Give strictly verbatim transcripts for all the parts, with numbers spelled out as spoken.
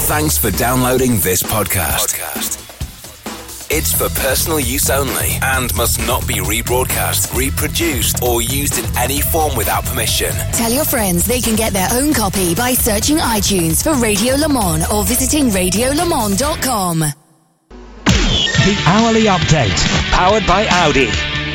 Thanks for downloading this podcast. It's for personal use only and must not be rebroadcast, reproduced, or used in any form without permission. Tell your friends they can get their own copy by searching iTunes for Radio Le Mans or visiting radio le mans dot com. The Hourly Update, powered by Audi.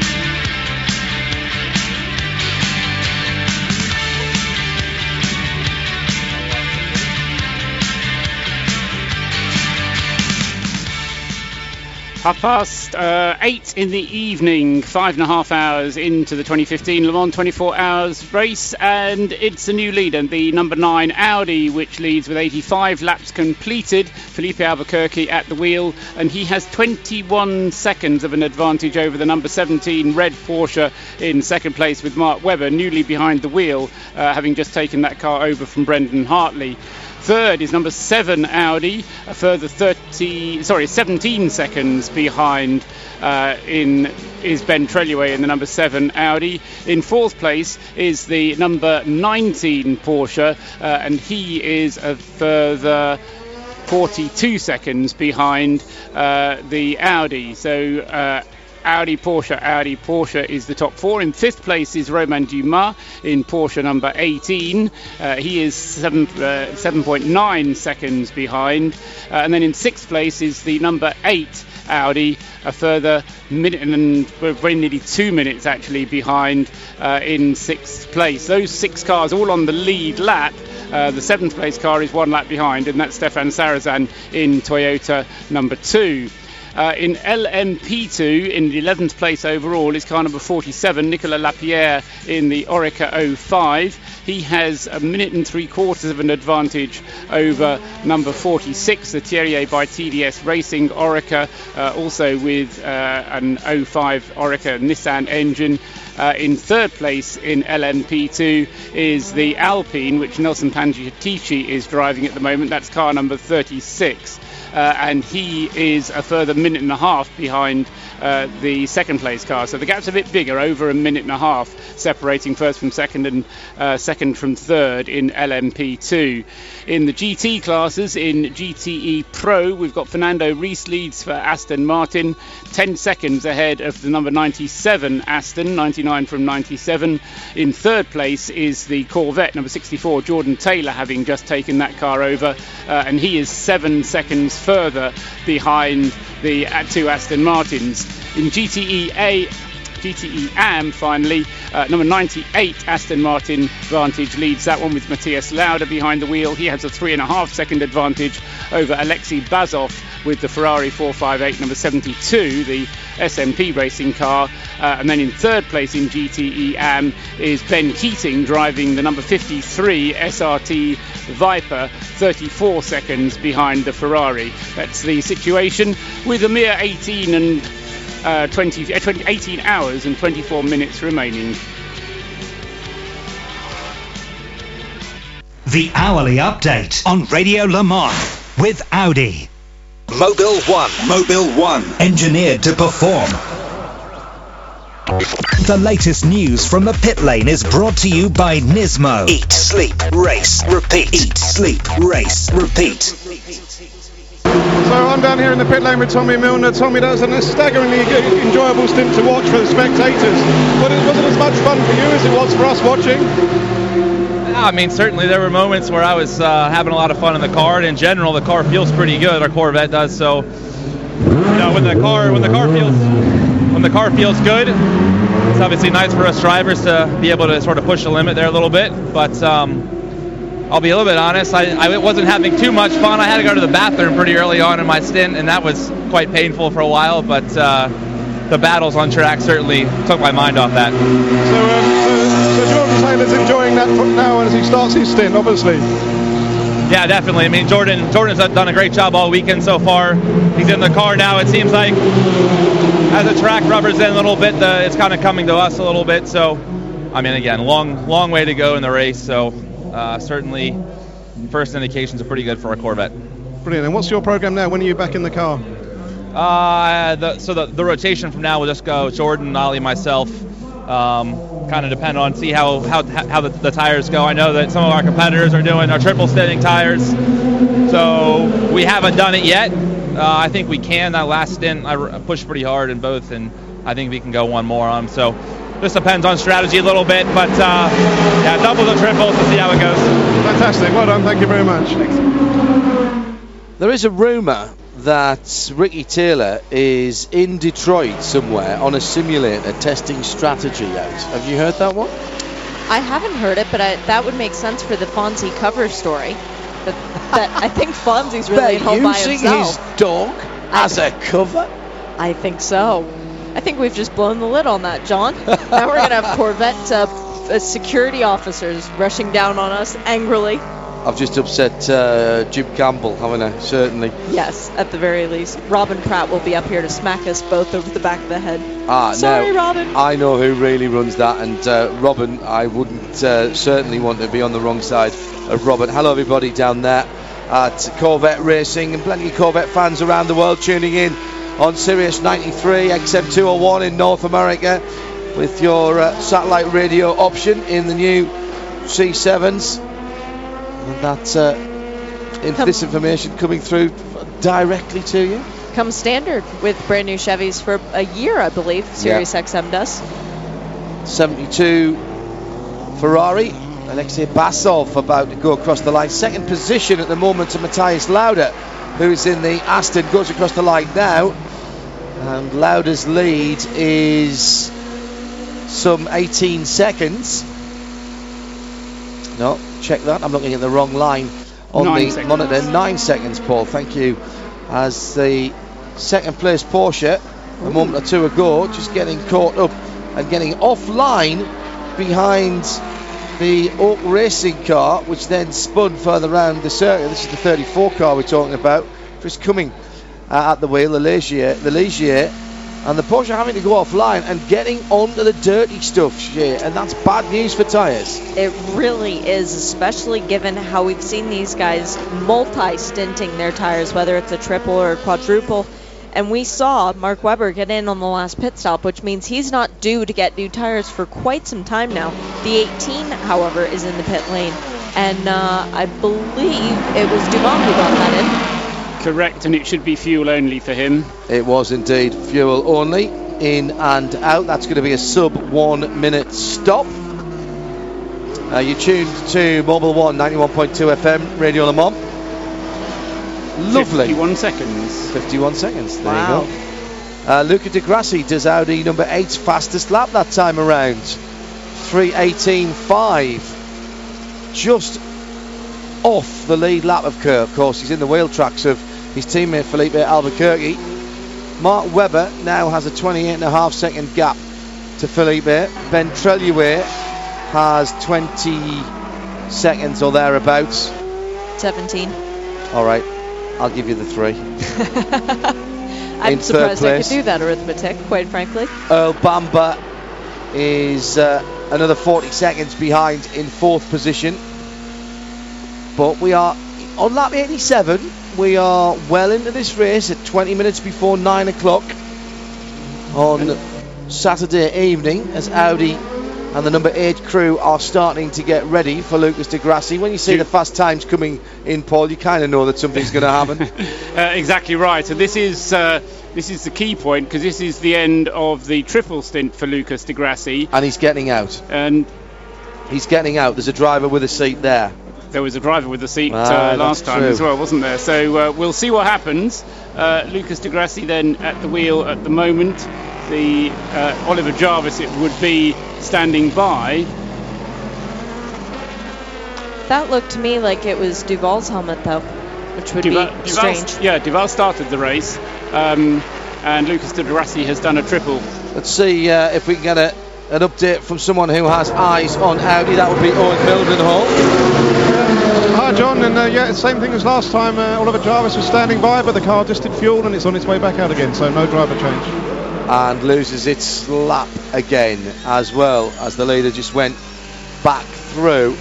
Half past uh, eight in the evening, five and a half hours into the twenty fifteen Le Mans twenty-four hours race, and it's a new leader, the number nine Audi, which leads with eighty-five laps completed. Felipe Albuquerque at the wheel, and he has twenty-one seconds of an advantage over the number seventeen red Porsche in second place, with Mark Webber newly behind the wheel, uh, having just taken that car over from Brendan Hartley. Third is number seven Audi, a further thirty, sorry, seventeen seconds behind uh, in is Ben Treluay in the number seven Audi. In fourth place is the number nineteen Porsche, uh, and he is a further forty-two seconds behind uh, the Audi. So uh, Audi, Porsche, Audi, Porsche is the top four. In fifth place is Romain Dumas in Porsche number eighteen. Uh, he is seven, uh, seven point nine seconds behind. Uh, and then in sixth place is the number eight Audi, a further minute and very nearly two minutes actually behind uh, in sixth place. Those six cars all on the lead lap. Uh, the seventh place car is one lap behind, and that's Stefan Sarazan in Toyota number two. Uh, in L M P two, in the eleventh place overall, is car number forty-seven, Nicolas Lapierre in the Oreca oh five. He has a minute and three quarters of an advantage over number forty-six, the Thierry by T D S Racing Oreca, uh, also with uh, an oh five Oreca Nissan engine. Uh, in third place in L M P two is the Alpine, which Nelson Pagliatici is driving at the moment. That's car number thirty-six. Uh, and he is a further minute and a half behind uh, the second place car. So the gap's a bit bigger, over a minute and a half, separating first from second and uh, second from third in L M P two. In the G T classes, in G T E Pro, we've got Fernando Rees leads for Aston Martin, ten seconds ahead of the number ninety-seven Aston, ninety-nine from ninety-seven. In third place is the Corvette, number sixty-four, Jordan Taylor, having just taken that car over, uh, and he is seven seconds further behind the two Aston Martins. In G T E A, G T E A M finally, uh, number ninety-eight Aston Martin Vantage leads that one with Matthias Lauda behind the wheel. He has a three and a half second advantage over Alexei Bazov with the Ferrari four fifty-eight number seventy-two, the S M P racing car. Uh, and then in third place in G T E A M is Ben Keating driving the number fifty-three S R T Viper, thirty-four seconds behind the Ferrari. That's the situation with a mere eighteen and uh, twenty, uh, twenty, eighteen hours and twenty-four minutes remaining. The Hourly Update on Radio Le Mans with Audi. Mobile One. Mobile One. Engineered to perform. The latest news from the pit lane is brought to you by Nismo. Eat, sleep, race, repeat. Eat, sleep, race, repeat. So I'm down here in the pit lane with Tommy Milner. Tommy, that was a staggeringly enjoyable stint to watch for the spectators. But it wasn't as much fun for you as it was for us watching. I mean, certainly there were moments where I was uh, having a lot of fun in the car, and in general, the car feels pretty good. Our Corvette does. So, you know, when the car when the car feels when the car feels good, it's obviously nice for us drivers to be able to sort of push the limit there a little bit. But um, I'll be a little bit honest. I, I wasn't having too much fun. I had to go to the bathroom pretty early on in my stint, and that was quite painful for a while. But uh, the battles on track certainly took my mind off that. So, um, so, so Jordan Taylor's enjoying that now as he starts his stint, obviously. Yeah, definitely. I mean, Jordan Jordan's done a great job all weekend so far. He's in the car now. It seems like as the track rubbers in a little bit, the, it's kind of coming to us a little bit. So, I mean, again, long, long way to go in the race. So, uh, certainly, first indications are pretty good for a Corvette. Brilliant. And what's your program now? When are you back in the car? Uh, the, so the, the rotation from now will just go Jordan, Ollie, myself. Um, kind kind of depend on see how how how the, the tires go. I know that some of our competitors are doing our triple stinting tires, so we haven't done it yet. Uh, I think we can. That last stint, I r- pushed pretty hard in both, and I think we can go one more on them. So this depends on strategy a little bit, but uh, yeah, doubles and triples to see how it goes. Fantastic. Well done. Thank you very much. Thanks. There is a rumour that Ricky Taylor is in Detroit somewhere on a simulator testing strategy out. Have you heard that one? I haven't heard it, but I, that would make sense for the Fonzie cover story. That, that I think Fonzie's really at home by himself. Using his dog as I, a cover? I think so. I think we've just blown the lid on that, John. Now we're going to have Corvette uh, uh, security officers rushing down on us angrily. I've just upset uh, Jim Campbell, haven't I? Certainly. Yes, at the very least. Robin Pratt will be up here to smack us both over the back of the head. Ah, Sorry, now, Robin. I know who really runs that, and uh, Robin, I wouldn't uh, certainly want to be on the wrong side of Robin. Hello, everybody down there at Corvette Racing, and plenty of Corvette fans around the world tuning in on Sirius ninety-three, X M two oh one in North America, with your uh, satellite radio option in the new C sevens. And that, uh, if Come. this information coming through directly to you. Comes standard with brand new Chevys for a year, I believe. Sirius Yeah. X M does. seventy-two Ferrari. Alexei Basov about to go across the line. Second position at the moment to Matthias Lauda, who's in the Aston, goes across the line now. And Lauda's lead is some eighteen seconds. No, check that. I'm looking at the wrong line on Nine the seconds. monitor. Nine seconds, Paul. Thank you. As the second place Porsche, a moment or two ago, just getting caught up and getting offline behind the Oak Racing car, which then spun further round the circuit. This is the thirty-four car we're talking about. Just coming uh, at the wheel, the Ligier, the Ligier. And the Porsche having to go offline and getting onto the dirty stuff, Shea, and that's bad news for tyres. It really is, especially given how we've seen these guys multi-stinting their tires, whether it's a triple or a quadruple. And we saw Mark Webber get in on the last pit stop, which means he's not due to get new tires for quite some time now. The eighteen, however, is in the pit lane. And uh, I believe it was Dumont who got that in. Correct, and it should be fuel only for him. It was indeed fuel only, in and out. That's going to be a sub one minute stop. Uh, you're tuned to Mobile One ninety-one point two F M, Radio Le Mans. Lovely. fifty-one seconds. fifty-one seconds, there Wow. you go. Uh, Luca Di Grassi does Audi number eight's fastest lap that time around. three eighteen five. Just off the lead lap of Kerr. Of course, he's in the wheel tracks of his teammate Felipe Albuquerque. Mark Webber now has a twenty-eight and a half second gap to Felipe. Ben Trellier has twenty seconds or thereabouts. seventeen. All right, I'll give you the three. I'm In third surprised I could place. do that arithmetic, quite frankly. Earl Bamber is uh, another forty seconds behind in fourth position. But we are on lap eighty-seven. We are well into this race at twenty minutes before nine o'clock on Saturday evening, as Audi and the number eight crew are starting to get ready for Lucas Di Grassi. When you see the fast times coming in, Paul, you kind of know that something's going to happen. uh, exactly right. So this is uh, this is the key point, because this is the end of the triple stint for Lucas Di Grassi. And he's getting out. And he's getting out. There's a driver with a seat there. There was a driver with a seat Ah, uh, last time true. as well, wasn't there? So uh, we'll see what happens. Uh, Lucas Di Grassi then at the wheel at the moment. The uh, Oliver Jarvis, it would be, standing by. That looked to me like it was Duval's helmet, though, which would Duval, be Duval- strange. Yeah, Duval started the race, um, and Lucas Di Grassi has done a triple. Let's see uh, if we can get a, an update from someone who has eyes on Audi. That would be Owen Mildenhall. Hi John, and uh, yeah, same thing as last time. uh, Oliver Jarvis was standing by, but the car just did fuel and it's on its way back out again, so no driver change. And loses its lap again, as well as the leader just went back through.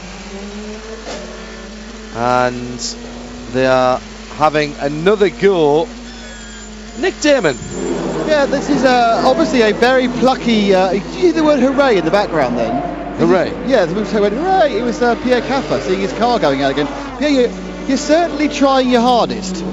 And they are having another go. Nick Damon. Yeah, this is uh, obviously a very plucky. Uh, did you hear the word hooray in the background then? Hooray? Yeah, the word hooray. It was uh, Pierre Caffa seeing his car going out again. Pierre, you, you're certainly trying your hardest.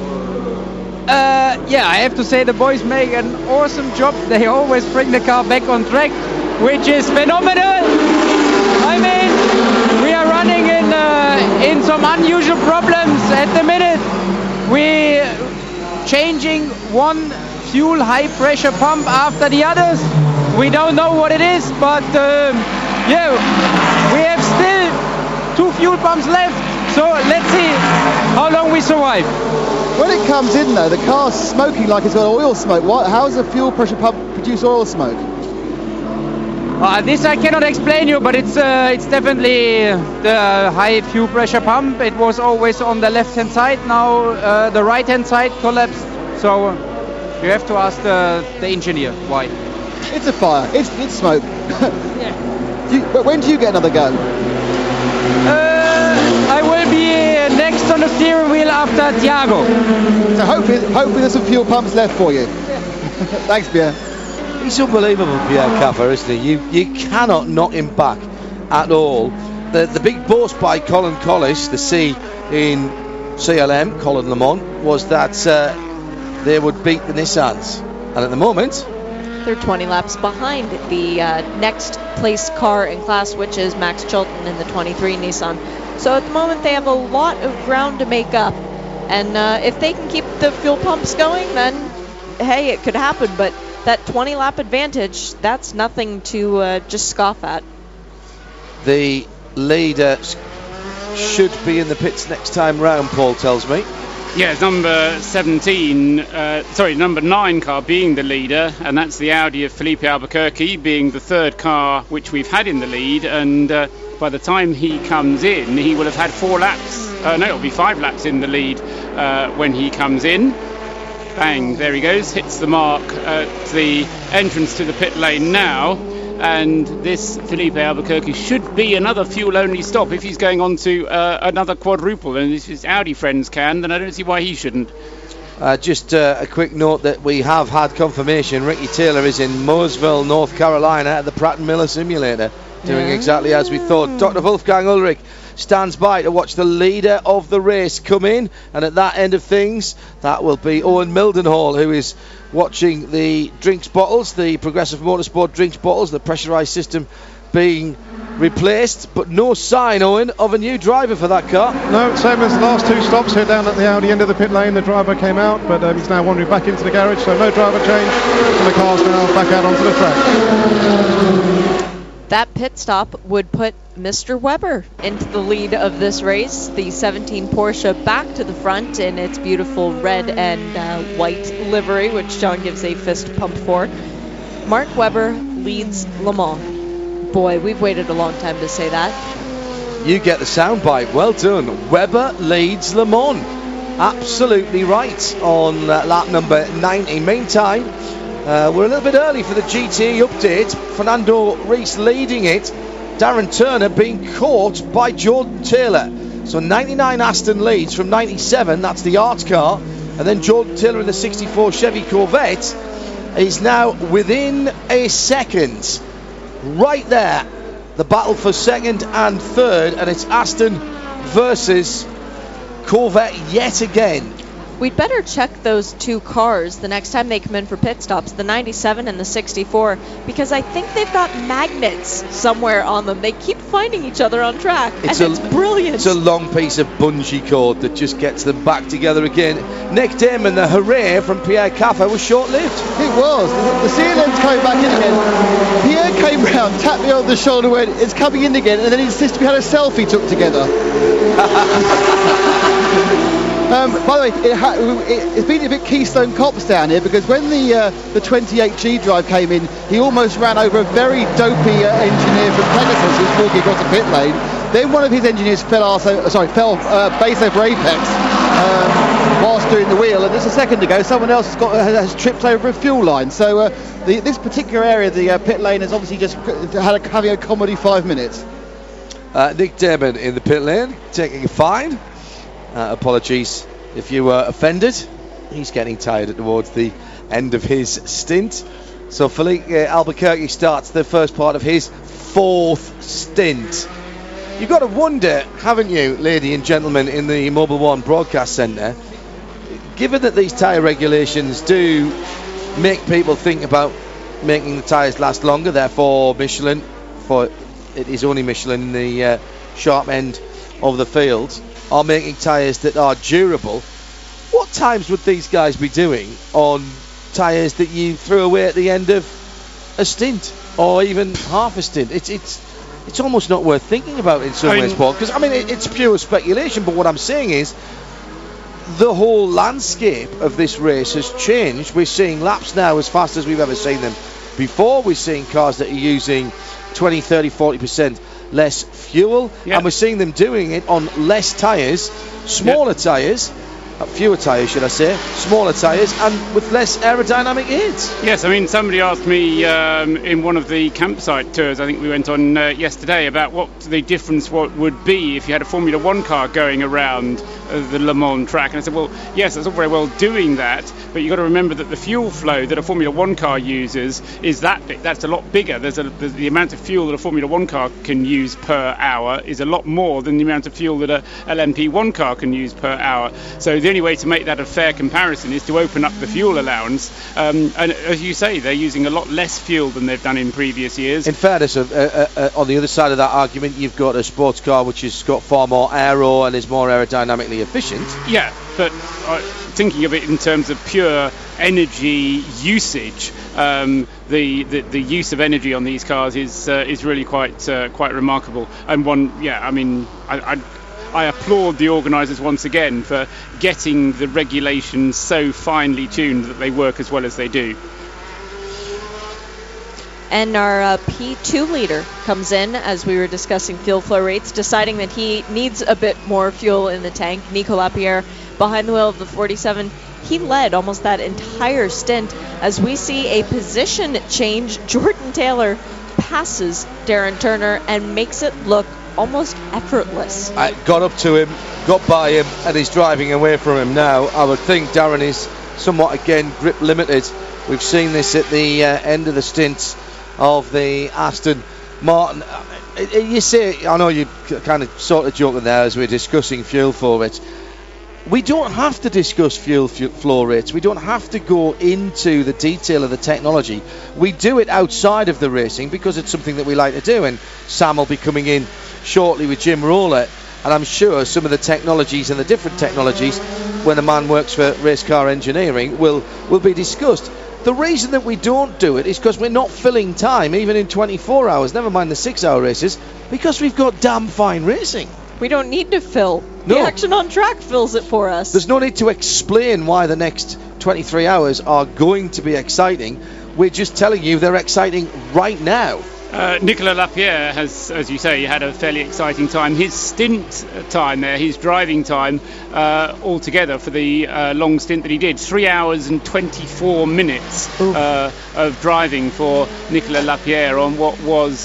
Uh, yeah, I have to say the boys make an awesome job. They always bring the car back on track, which is phenomenal. I mean, we are running in uh, in some unusual problems at the minute. We changing one fuel high pressure pump after the others. We don't know what it is, but um, yeah, we have still two fuel pumps left. So let's see how long we survive. When it comes in though, the car's smoking like it's got oil smoke. What, how does a fuel pressure pump produce oil smoke? Uh, this I cannot explain you, but it's uh, it's definitely the high fuel pressure pump. It was always on the left hand side. Now uh, the right hand side collapsed. So you have to ask the, the engineer why. It's a fire. It's it's smoke. Yeah. Do you, but when do you get another go? Uh, I will be uh, next on the steering wheel after Thiago. So hopefully, hopefully there's some fuel pumps left for you. Thanks, Pierre. He's unbelievable, Pierre Caffa, isn't he? You you cannot knock him back at all. The the big boast by Colin Collis, the C in C L M, Colin Le Mans, was that uh, they would beat the Nissans. And at the moment, they're twenty laps behind the uh, next place car in class, which is Max Chilton in the twenty-three Nissan. So at the moment they have a lot of ground to make up, and uh, if they can keep the fuel pumps going, then hey, it could happen. But that twenty lap advantage, that's nothing to uh, just scoff at. The leader should be in the pits next time round, Paul tells me. Yeah, it's number seventeen, uh, sorry, number nine car being the leader, and that's the Audi of Felipe Albuquerque being the third car which we've had in the lead, and uh, by the time he comes in, he will have had four laps, uh, no, it'll be five laps in the lead uh, when he comes in. Bang, there he goes, hits the mark at the entrance to the pit lane now. And this Felipe Albuquerque should be another fuel-only stop if he's going on to uh, another quadruple. And if his Audi friends can, then I don't see why he shouldn't. Uh, just uh, a quick note that we have had confirmation. Ricky Taylor is in Mooresville, North Carolina at the Pratt and Miller simulator, doing yeah. exactly as we thought. Doctor Wolfgang Ulrich stands by to watch the leader of the race come in, and at that end of things, that will be Owen Mildenhall, who is watching the drinks bottles, the Progressive Motorsport drinks bottles, the pressurised system being replaced, but no sign, Owen, of a new driver for that car. No, same as the last two stops here down at the Audi end of the pit lane. The driver came out, but um, he's now wandering back into the garage, so no driver change, and the car's now back out onto the track. That pit stop would put Mister Webber into the lead of this race. The seventeen Porsche back to the front in its beautiful red and uh, white livery, which John gives a fist pump for. Mark Webber leads Le Mans. Boy, we've waited a long time to say that. You get the soundbite. Well done. Webber leads Le Mans. Absolutely right on uh, lap number ninety. Meantime, uh, we're a little bit early for the G T A update. Fernando Reis leading it. Darren Turner being caught by Jordan Taylor. So ninety-nine Aston leads from ninety-seven. That's the art car. And then Jordan Taylor in the sixty-four Chevy Corvette is now within a second. Right there, the battle for second and third, and it's Aston versus Corvette yet again. We'd better check those two cars the next time they come in for pit stops, the ninety-seven and the sixty-four, because I think they've got magnets somewhere on them. They keep finding each other on track, it's and a, it's brilliant. It's a long piece of bungee cord that just gets them back together again. Nick Damon, the hooray from Pierre Caffa was short-lived. It was. The C L M's coming back in again. Pierre came round, tapped me on the shoulder, went, it's coming in again, and then he insisted we had a selfie took together. Um, by the way, it ha- it, it's been a bit Keystone Cops down here, because when the uh, the twenty-eight G drive came in, he almost ran over a very dopey uh, engineer from Pegasus who was walking across the pit lane. Then one of his engineers fell arse o- sorry, fell uh, base over apex um, whilst doing the wheel, and just a second ago, someone else has got uh, has tripped over a fuel line. So uh, the, this particular area, the uh, pit lane, has obviously just had a, having a comedy five minutes. Uh, Nick Damon in the pit lane, taking a fine. Uh, apologies if you were offended. He's getting tired towards the end of his stint. So Felipe Albuquerque starts the first part of his fourth stint. You've got to wonder, haven't you, ladies and gentlemen, in the Mobil One Broadcast Centre, given that these tyre regulations do make people think about making the tyres last longer, therefore Michelin, for it is only Michelin in the uh, sharp end of the field, are making tyres that are durable. What times would these guys be doing on tyres that you threw away at the end of a stint or even half a stint? It's it's it's almost not worth thinking about in some I ways, mean, Paul, because I mean it, it's pure speculation, but what I'm saying is the whole landscape of this race has changed. We're seeing laps now as fast as we've ever seen them before. We're seeing cars that are using twenty, thirty, forty percent less fuel, yeah. and we're seeing them doing it on less tyres, smaller yeah. tyres, uh, fewer tyres should I say, smaller tyres, and with less aerodynamic aids. Yes, I mean somebody asked me um, in one of the campsite tours I think we went on uh, yesterday about what the difference what would be if you had a Formula One car going around uh, the Le Mans track, and I said, well, yes, that's all very well doing that, but you've got to remember that the fuel flow that a Formula One car uses is that big. That's a lot bigger. There's a, the, the amount of fuel that a Formula One car can use per hour is a lot more than the amount of fuel that a L M P one car can use per hour. So the only way to make that a fair comparison is to open up the fuel allowance, um, and as you say, they're using a lot less fuel than they've done in previous years. In fairness, uh, uh, uh, on the other side of that argument, you've got a sports car which has got far more aero and is more aerodynamically efficient. Yeah, but uh, thinking of it in terms of pure energy usage, um, the, the the use of energy on these cars is uh, is really quite uh, quite remarkable. And one, yeah, I mean, I, I I applaud the organisers once again for getting the regulations so finely tuned that they work as well as they do. And our uh, P two leader comes in as we were discussing fuel flow rates, deciding that he needs a bit more fuel in the tank. Nico Lapierre behind the wheel of the forty-seven. He led almost that entire stint as we see a position change. Jordan Taylor passes Darren Turner and makes it look almost effortless. I got up to him, got by him, and he's driving away from him now. I would think Darren is somewhat, again, grip limited. We've seen this at the uh, end of the stints of the Aston Martin. You say, I know you're kind of sort of joking there as we're discussing fuel flow rates. We don't have to discuss fuel flow rates. We don't have to go into the detail of the technology. We do it outside of the racing because it's something that we like to do. And Sam will be coming in shortly with Jim Rowlett, and I'm sure some of the technologies and the different technologies when a man works for race car engineering will, will be discussed. The reason that we don't do it is because we're not filling time, even in twenty-four hours, never mind the six-hour races, because we've got damn fine racing. We don't need to fill. No. The action on track fills it for us. There's no need to explain why the next twenty-three hours are going to be exciting. We're just telling you they're exciting right now. Uh, Nicolas Lapierre has, as you say, had a fairly exciting time. His stint time there, his driving time uh, altogether for the uh, long stint that he did, three hours and twenty-four minutes uh, of driving for Nicolas Lapierre on what was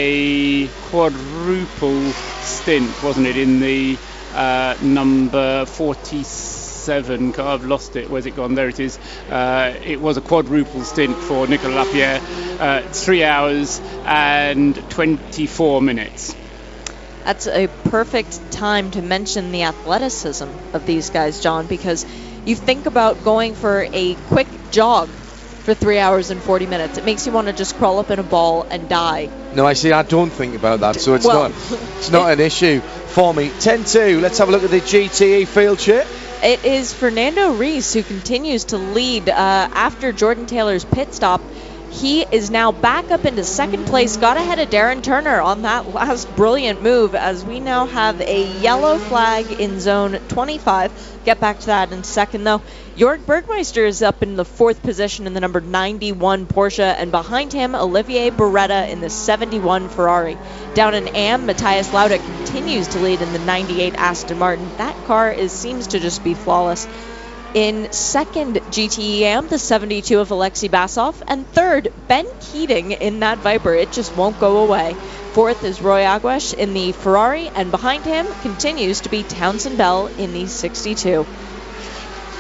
a quadruple stint, wasn't it, in the uh, number forty-seven car. I've lost it. Where's it gone? There it is. Uh, it was a quadruple stint for Nicolas Lapierre. Uh, three hours and twenty-four minutes. That's a perfect time to mention the athleticism of these guys, John, because you think about going for a quick jog for three hours and forty minutes. It makes you want to just crawl up in a ball and die. No, I see. I don't think about that, so it's well, not it's not an issue for me. ten two. Let's have a look at the G T E field chart. It is Fernando Reis who continues to lead uh, after Jordan Taylor's pit stop. He is now back up into second place, got ahead of Darren Turner on that last brilliant move, as we now have a yellow flag in zone twenty-five. Get back to that in a second, though. Jörg Bergmeister is up in the fourth position in the number ninety-one Porsche, and behind him, Olivier Beretta in the seventy-one Ferrari. Down in A M, Matthias Lauda continues to lead in the ninety-eight Aston Martin. That car is seems to just be flawless. In second, G T E A M, the seventy-two of Alexei Basov. And third, Ben Keating in that Viper. It just won't go away. Fourth is Roy Aguash in the Ferrari. And behind him continues to be Townsend Bell in the sixty-two.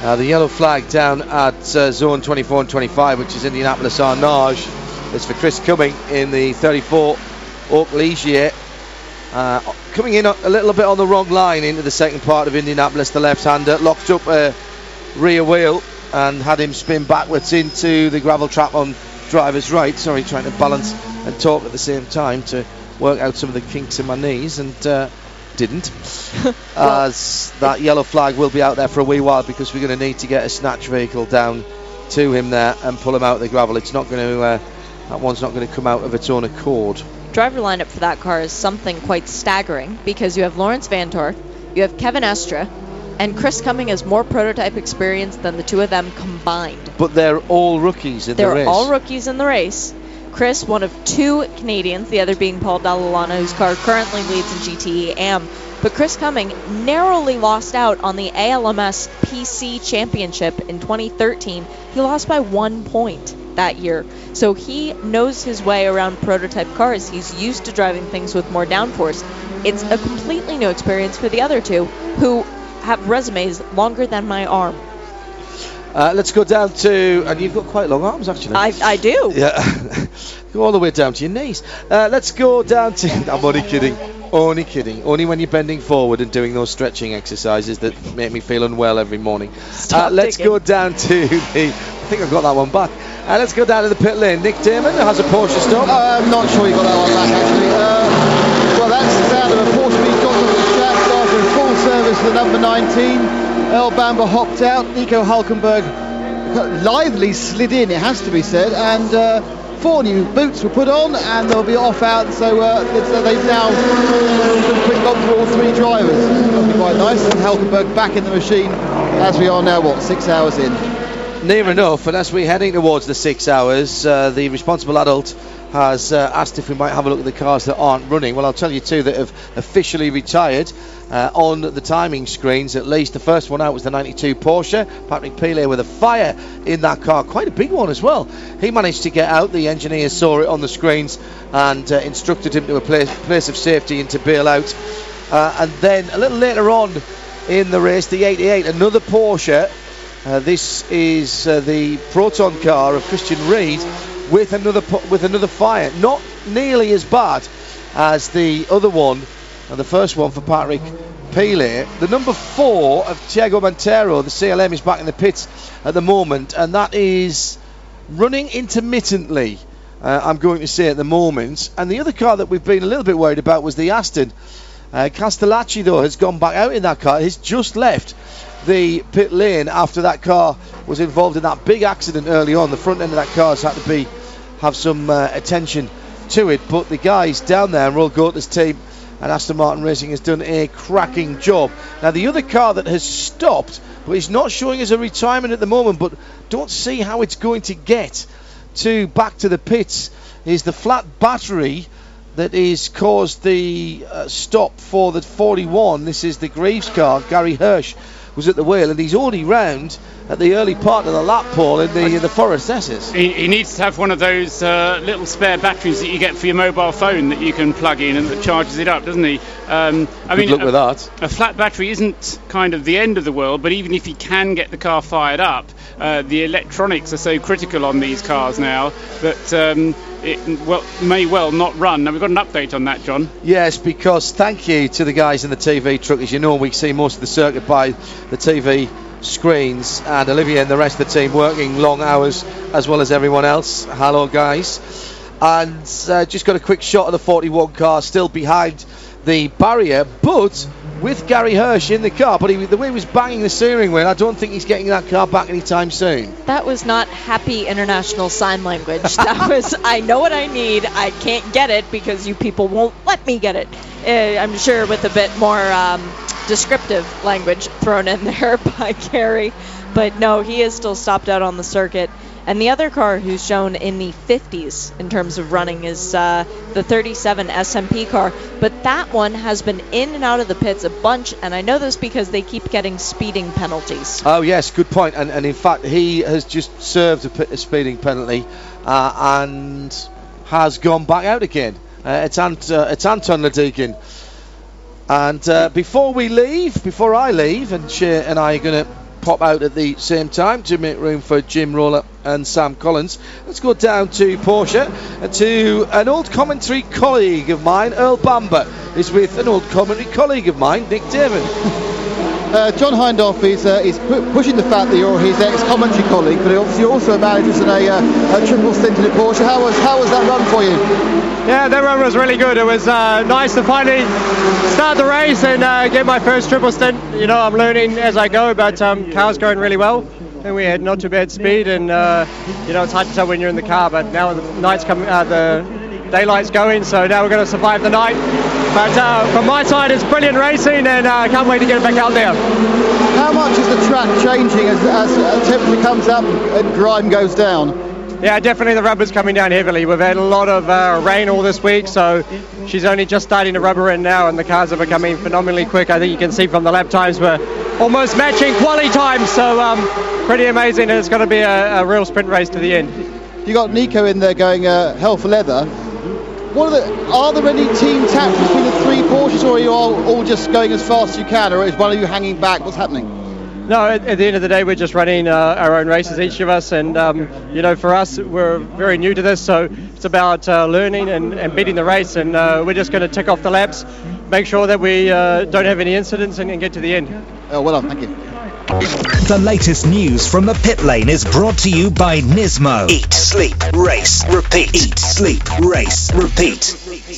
Uh, the yellow flag down at uh, zone twenty-four and twenty-five, which is Indianapolis Arnage, is for Chris Cumming in the thirty-four Oak Ligier. Uh, coming in a, a little bit on the wrong line into the second part of Indianapolis, the left-hander locked up a rear wheel and had him spin backwards into the gravel trap on driver's right. Sorry, trying to balance and talk at the same time to work out some of the kinks in my knees, and uh, didn't. well, As that yellow flag will be out there for a wee while, because we're going to need to get a snatch vehicle down to him there and pull him out of the gravel. It's not going to, uh, that one's not going to come out of its own accord. Driver lineup for that car is something quite staggering, because you have Lawrence Vanthoor, you have Kevin Estre, and Chris Cumming has more prototype experience than the two of them combined. But they're all rookies in they're the race. They're all rookies in the race. Chris, one of two Canadians, the other being Paul Dalla Lana, whose car currently leads in G T E A M. But Chris Cumming narrowly lost out on the A L M S P C Championship in twenty thirteen. He lost by one point that year. So he knows his way around prototype cars. He's used to driving things with more downforce. It's a completely new experience for the other two, who have resumes longer than my arm. Uh, let's go down to, and you've got quite long arms actually. I, I do. Yeah, go all the way down to your knees. Uh, let's go down to, I'm only kidding, only kidding. Only when you're bending forward and doing those stretching exercises that make me feel unwell every morning. Uh, let's digging. go down to the, I think I've got that one back. Uh, let's go down to the pit lane. Nick Damon has a Porsche stop. Uh, I'm not sure you got that one back actually. Uh, well, that's the sound of a Porsche being got off the track after a full service for the number nineteen. Earl Bamber hopped out. Nico Hulkenberg lively slid in, it has to be said, and uh, four new boots were put on, and they'll be off out. So uh, they've now done a quick look for all three drivers. That'll be quite nice. And Hulkenberg back in the machine as we are now, what, six hours in? Near enough, and as we're heading towards the six hours, uh, the responsible adult has uh, asked if we might have a look at the cars that aren't running. Well, I'll tell you two that have officially retired uh, on the timing screens. At least the first one out was the ninety-two Porsche. Patrick Pilet with a fire in that car, quite a big one as well. He managed to get out. The engineers saw it on the screens and uh, instructed him to a place, place of safety and to bail out. Uh, and then a little later on in the race, the eighty-eight, another Porsche. Uh, this is uh, the Proton car of Christian Reed with another with another fire, not nearly as bad as the other one and the first one for Patrick Pilet. The number four of Thiago Montero, the C L M, is back in the pits at the moment, and that is running intermittently, uh, I'm going to say at the moment. And the other car that we've been a little bit worried about was the Aston. Uh, Castellacci, though, has gone back out in that car. He's just left the pit lane after that car was involved in that big accident early on. The front end of that car has had to be have some uh, attention to it, but the guys down there, Royal Goaters team and Aston Martin Racing, has done a cracking job. Now the other car that has stopped, but is not showing as a retirement at the moment, but don't see how it's going to get to back to the pits, is the flat battery that is caused the uh, stop for the forty-one. This is the Greaves car. Gary Hirsch was at the wheel, and he's already round at the early part of the lap, Paul, in the, in the Forest S's. He, he needs to have one of those uh, little spare batteries that you get for your mobile phone that you can plug in and that charges it up, doesn't he? Um, I Good mean, luck a, with that. A flat battery isn't kind of the end of the world, but even if you can get the car fired up, uh, the electronics are so critical on these cars now that um, it well, may well not run. Now, we've got an update on that, John. Yes, because thank you to the guys in the T V truck. As you know, we see most of the circuit by the T V screens, and Olivier and the rest of the team working long hours as well as everyone else. Hello, guys. And uh, just got a quick shot of the forty-one car still behind the barrier, but with Gary Hirsch in the car. But he, the way he was banging the steering wheel, I don't think he's getting that car back anytime soon. That was not happy international sign language. That was, I know what I need, I can't get it because you people won't let me get it. Uh, I'm sure with a bit more um, descriptive language thrown in there by Gary. But no, he is still stopped out on the circuit. And the other car who's shown in the fifties in terms of running is uh, the thirty-seven S M P car. But that one has been in and out of the pits a bunch, and I know this because they keep getting speeding penalties. Oh, yes, good point. And, and in fact, he has just served a, p- a speeding penalty uh, and has gone back out again. Uh, it's, Ant, uh, it's Anton Ledegin. And uh, before we leave, before I leave, and Shea and I are going to pop out at the same time to make room for Jim Roller and Sam Collins. Let's go down to Porsche, uh, to an old commentary colleague of mine. Earl Bamber is with an old commentary colleague of mine, Nick David. Uh, John Hindhaugh is, uh, is pu- pushing the fact that you're his ex-commentary colleague, but obviously you're also a manager in a, uh, a triple stint in a Porsche. How was how was that run for you? Yeah, that run was really good. It was uh, nice to finally start the race and uh, get my first triple stint. You know, I'm learning as I go, but um, car's going really well. And we had not too bad speed, and uh, you know, it's hard to tell when you're in the car, but now the night's coming, uh, the daylight's going, so now we're going to survive the night. But uh, from my side, it's brilliant racing, and I uh, can't wait to get it back out there. How much is the track changing as, as uh, temperature comes up and grime goes down? Yeah, definitely the rubber's coming down heavily. We've had a lot of uh, rain all this week, so she's only just starting to rubber in now, and the cars are becoming phenomenally quick. I think you can see from the lap times we're almost matching quali times, so um, pretty amazing, and it's going to be a, a real sprint race to the end. You got Nico in there going uh, hell for leather. What are, the, are there any team tactics between the three Porsches, or are you all, all just going as fast as you can, or is one of you hanging back? What's happening? No, at, at the end of the day, we're just running uh, our own races, each of us, and um, you know, for us, we're very new to this, so it's about uh, learning and, and beating the race, and uh, we're just going to tick off the laps, make sure that we uh, don't have any incidents, and, and get to the end. Oh, well done, thank you. The latest news from the pit lane is brought to you by Nismo. Eat, sleep, race, repeat. Eat, sleep, race, repeat.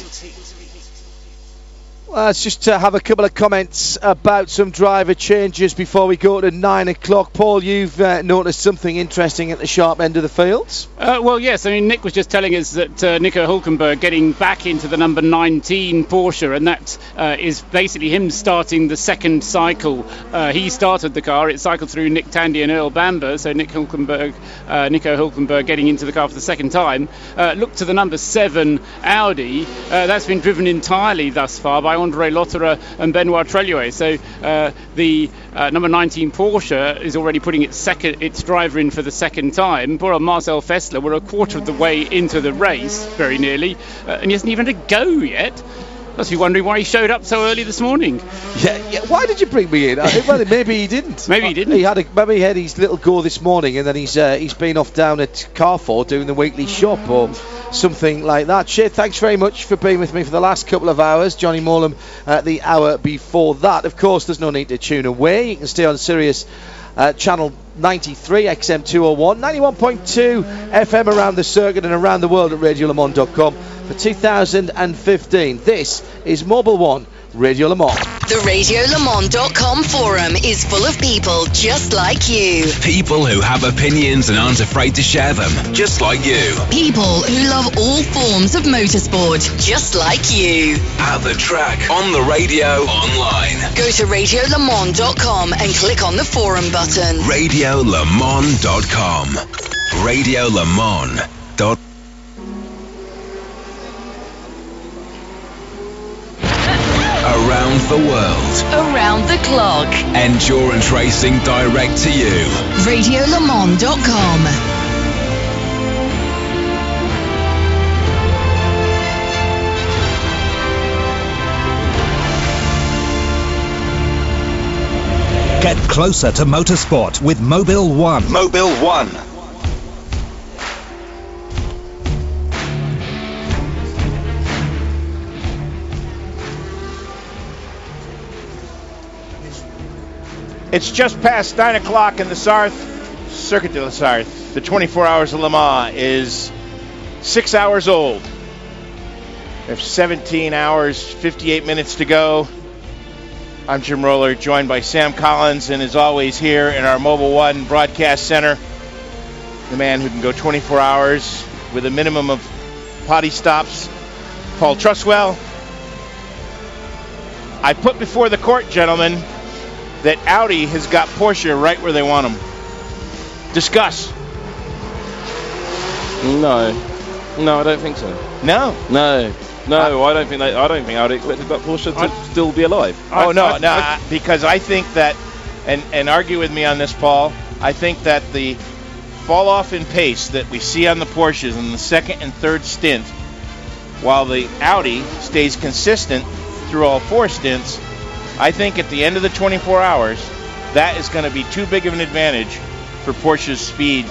Let's just uh, have a couple of comments about some driver changes before we go to nine o'clock. Paul, you've uh, noticed something interesting at the sharp end of the fields? Uh, well, yes. I mean, Nick was just telling us that uh, Nico Hülkenberg getting back into the number nineteen Porsche, and that uh, is basically him starting the second cycle. Uh, he started the car. It cycled through Nick Tandy and Earl Bamber, so Nick Hülkenberg, uh, Nico Hülkenberg getting into the car for the second time. Uh, look to the number seven Audi. Uh, that's been driven entirely thus far by André Lotterer and Benoit Treluet. So uh, the uh, number nineteen Porsche is already putting its second, its driver in for the second time. Poor old Marcel Fessler, we're a quarter of the way into the race, very nearly, uh, and he hasn't even had a go yet. Must be wondering why he showed up so early this morning. Yeah, yeah. Why did you bring me in? I, well, maybe he didn't. Maybe he didn't. He had a, maybe he had his little go this morning, and then he's uh, he's been off down at Carrefour doing the weekly shop or something like that. Shay, thanks very much for being with me for the last couple of hours. Johnny Morlam uh, the hour before that. Of course, there's no need to tune away. You can stay on Sirius uh, channel ninety-three, X M two oh one, ninety-one point two F M around the circuit and around the world at radio le mans dot com for two thousand fifteen. This is Mobile One Radio Le Mans. The radio le mans dot com forum is full of people just like you. People who have opinions and aren't afraid to share them, just like you. People who love all forms of motorsport, just like you. At the track, on the radio, online. Go to radio le mans dot com and click on the forum button. radio le mans dot com. radio le mans dot com. Around the world. Around the clock. Endurance racing direct to you. radio le mans dot com. Get closer to motorsport with Mobile One. Mobile One. It's just past nine o'clock in the Sarthe, Circuit de la Sarthe. The twenty-four Hours of Le Mans is six hours old. We have seventeen hours, fifty-eight minutes to go. I'm Jim Roller, joined by Sam Collins, and as always here in our Mobile One Broadcast Center, the man who can go twenty-four hours with a minimum of potty stops, Paul Truswell. I put before the court, gentlemen, that Audi has got Porsche right where they want them. Discuss. No, no, I don't think so. No, no, no. Uh, I don't think they. I don't think Audi expected that Porsche to I, still be alive. Oh I, no, I, no, I, because I think that, and and argue with me on this, Paul. I think that the fall off in pace that we see on the Porsches in the second and third stint, while the Audi stays consistent through all four stints. I think at the end of the twenty-four hours, that is going to be too big of an advantage for Porsche's speed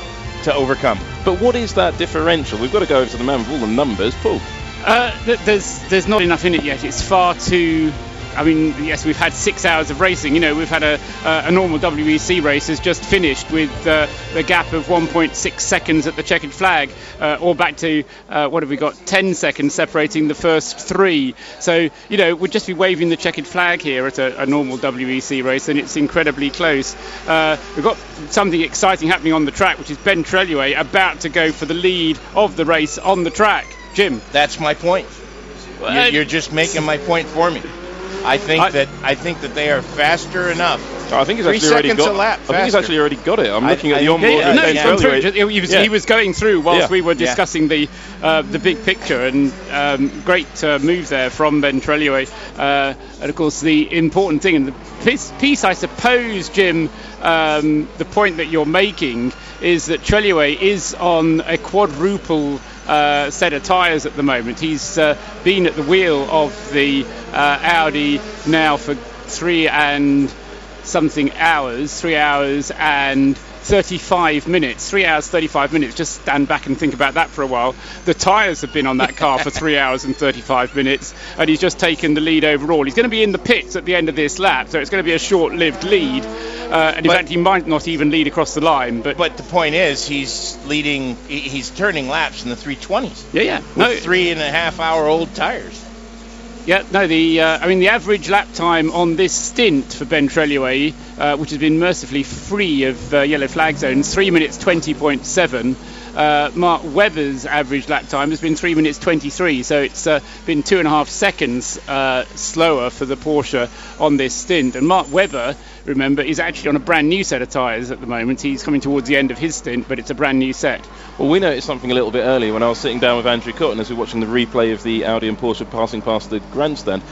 to overcome. But what is that differential? We've got to go over to the man with all the numbers, Paul. Uh, th- there's there's not enough in it yet. It's far too. I mean, yes, we've had six hours of racing. You know, we've had a uh, a normal W E C race has just finished with uh, the gap of one point six seconds at the checkered flag, uh, or back to uh, what have we got? ten seconds separating the first three. So you know, we'd just be waving the checkered flag here at a, a normal W E C race, and it's incredibly close. Uh, we've got something exciting happening on the track, which is Ben Treluet about to go for the lead of the race on the track. Jim, that's my point. Well, you're, you're just making my point for me. I think I, that I think that they are faster enough. I think he's Three actually already got. A lap I think he's actually already got it. I'm I, looking at I, the onboard. Yeah, no, Ben through, he, was, yeah. he was going through whilst yeah. we were discussing yeah. the uh, the big picture, and um, great uh, move there from Ben Treluet. Uh, and of course, the important thing, and the piece, piece I suppose, Jim, um, the point that you're making is that Treluet is on a quadruple Uh, set of tyres at the moment. He's uh, been at the wheel of the uh, Audi now for three and something hours, three hours and thirty-five minutes, three hours, thirty-five minutes. Just stand back and think about that for a while. The tyres have been on that car for three hours and thirty-five minutes, and he's just taken the lead overall. He's going to be in the pits at the end of this lap, so it's going to be a short-lived lead. Uh, and in but, fact, he might not even lead across the line. But but the point is, he's leading. He's turning laps in the three twenties. Yeah, yeah. With no, three and a half hour old tires. Yeah, no. The uh, I mean, the average lap time on this stint for Ben Treluet, uh, which has been mercifully free of uh, yellow flag zones, three minutes twenty point seven. Uh, Mark Webber's average lap time has been three minutes twenty-three, so it's uh, been two and a half seconds uh, slower for the Porsche on this stint. And Mark Webber, remember, is actually on a brand new set of tyres at the moment. He's coming towards the end of his stint, but it's a brand new set. Well, we noticed something a little bit earlier when I was sitting down with Andrew Cotton as we were watching the replay of the Audi and Porsche passing past the grandstand.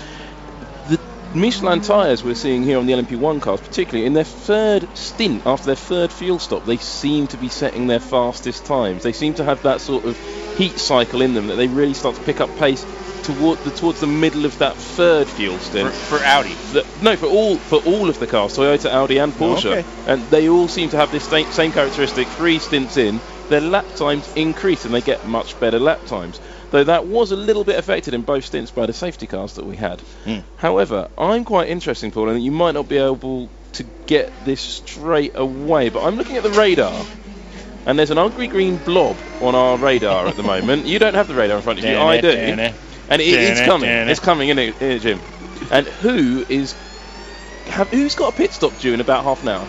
The Michelin tyres we're seeing here on the L M P one cars, particularly in their third stint after their third fuel stop, they seem to be setting their fastest times. They seem to have that sort of heat cycle in them that they really start to pick up pace toward the, towards the middle of that third fuel stint. For, for Audi? The, no, for all for all of the cars, Toyota, Audi and Porsche. Oh, okay. And they all seem to have this same, same characteristic. Three stints in, their lap times increase and they get much better lap times. Though that was a little bit affected in both stints by the safety cars that we had. Mm. However, I'm quite interested, Paul, and you might not be able to get this straight away, but I'm looking at the radar, and there's an ugly green blob on our radar at the moment. You don't have the radar in front of you, I do. And it, it's coming, it's coming, isn't it, isn't it, Jim? And who is, have, who's got a pit stop due in about half an hour?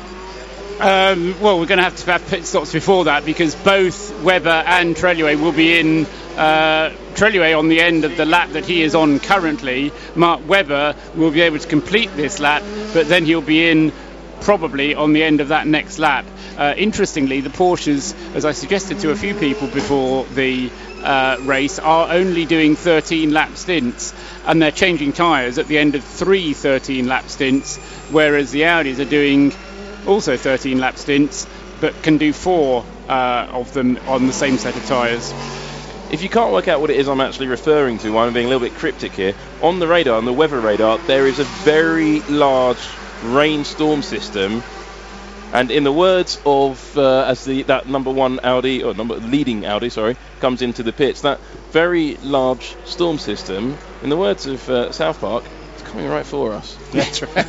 Um, well, we're going to have to have pit stops before that because both Webber and Treluet will be in. Uh, Treluet on the end of the lap that he is on currently. Mark Webber will be able to complete this lap, but then he'll be in probably on the end of that next lap. Uh, interestingly, the Porsches, as I suggested to a few people before the uh, race, are only doing thirteen lap stints, and they're changing tyres at the end of three thirteen lap stints, whereas the Audis are doing also thirteen lap stints, but can do four uh, of them on the same set of tyres. If you can't work out what it is I'm actually referring to, I'm being a little bit cryptic here, on the radar, on the weather radar, there is a very large rainstorm system, and in the words of, uh, as the that number one Audi, or number leading Audi, sorry, comes into the pits, that very large storm system, in the words of uh, South Park, coming right for us. That's right.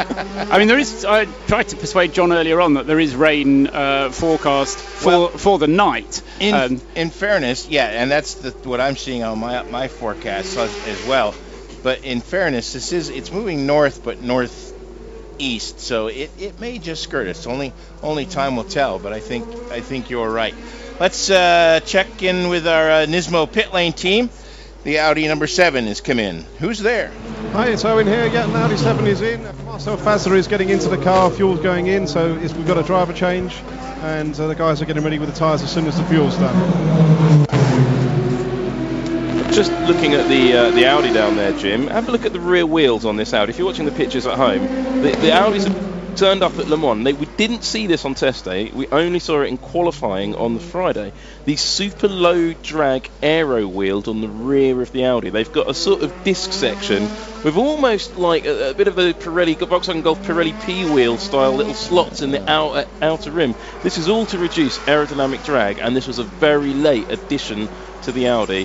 I mean, there is. I tried to persuade John earlier on that there is rain uh, forecast for well, for the night. In um, in fairness, yeah, and that's the, what I'm seeing on my my forecast as, as well. But in fairness, this is it's moving north, but northeast, so it, it may just skirt us. Only only time will tell. But I think I think you're right. Let's uh, check in with our uh, Nismo pit lane team. The Audi number seven has come in. Who's there? Hi, it's Owen here. Yeah, an Audi seven is in. Marcel Fazzer is getting into the car. Fuel's going in, so it's, we've got a driver change, and uh, the guys are getting ready with the tyres as soon as the fuel's done. Just looking at the uh, the Audi down there, Jim. Have a look at the rear wheels on this Audi. If you're watching the pictures at home, the, the Audis are turned up at Le Mans. They, we didn't see this on test day. We only saw it in qualifying on the Friday. These super low drag aero wheels on the rear of the Audi. They've got a sort of disc section with almost like a, a bit of a Pirelli, Volkswagen Golf Pirelli P wheel style little slots in the outer, outer rim. This is all to reduce aerodynamic drag, and this was a very late addition to the Audi.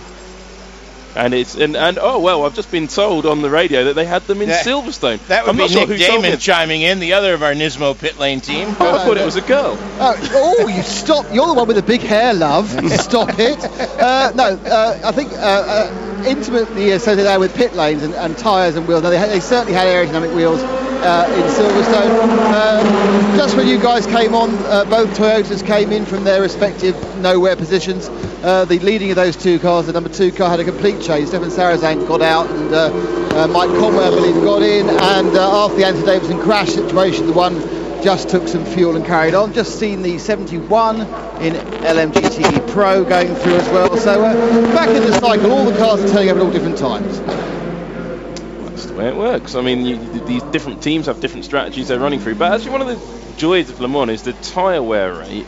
And it's and, and oh well, I've just been told on the radio that they had them in that, Silverstone. That would I'm be not sure Nick who told Damon me. chiming in, the other of our Nismo pit lane team. Oh, I thought it was a girl. Oh, oh, you stop! You're the one with the big hair, love. Stop it. Uh, no, uh, I think uh, uh, intimately associated there with pit lanes and, and tyres and wheels. Now, they, had, they certainly had aerodynamic wheels uh, in Silverstone. Uh, just when you guys came on, uh, both Toyotas came in from their respective nowhere positions. Uh, the leading of those two cars, the number two car, had a complete change. Stefan Sarazank got out, and uh, uh, Mike Conway, I believe, got in. And uh, after the Anthony Davidson crash situation, the one just took some fuel and carried on. Just seen the seventy-one in L M G T E Pro going through as well. So uh, back in the cycle, all the cars are turning up at all different times. That's the way it works. I mean, you, these different teams have different strategies they're running through. But actually, one of the joys of Le Mans is the tyre wear rate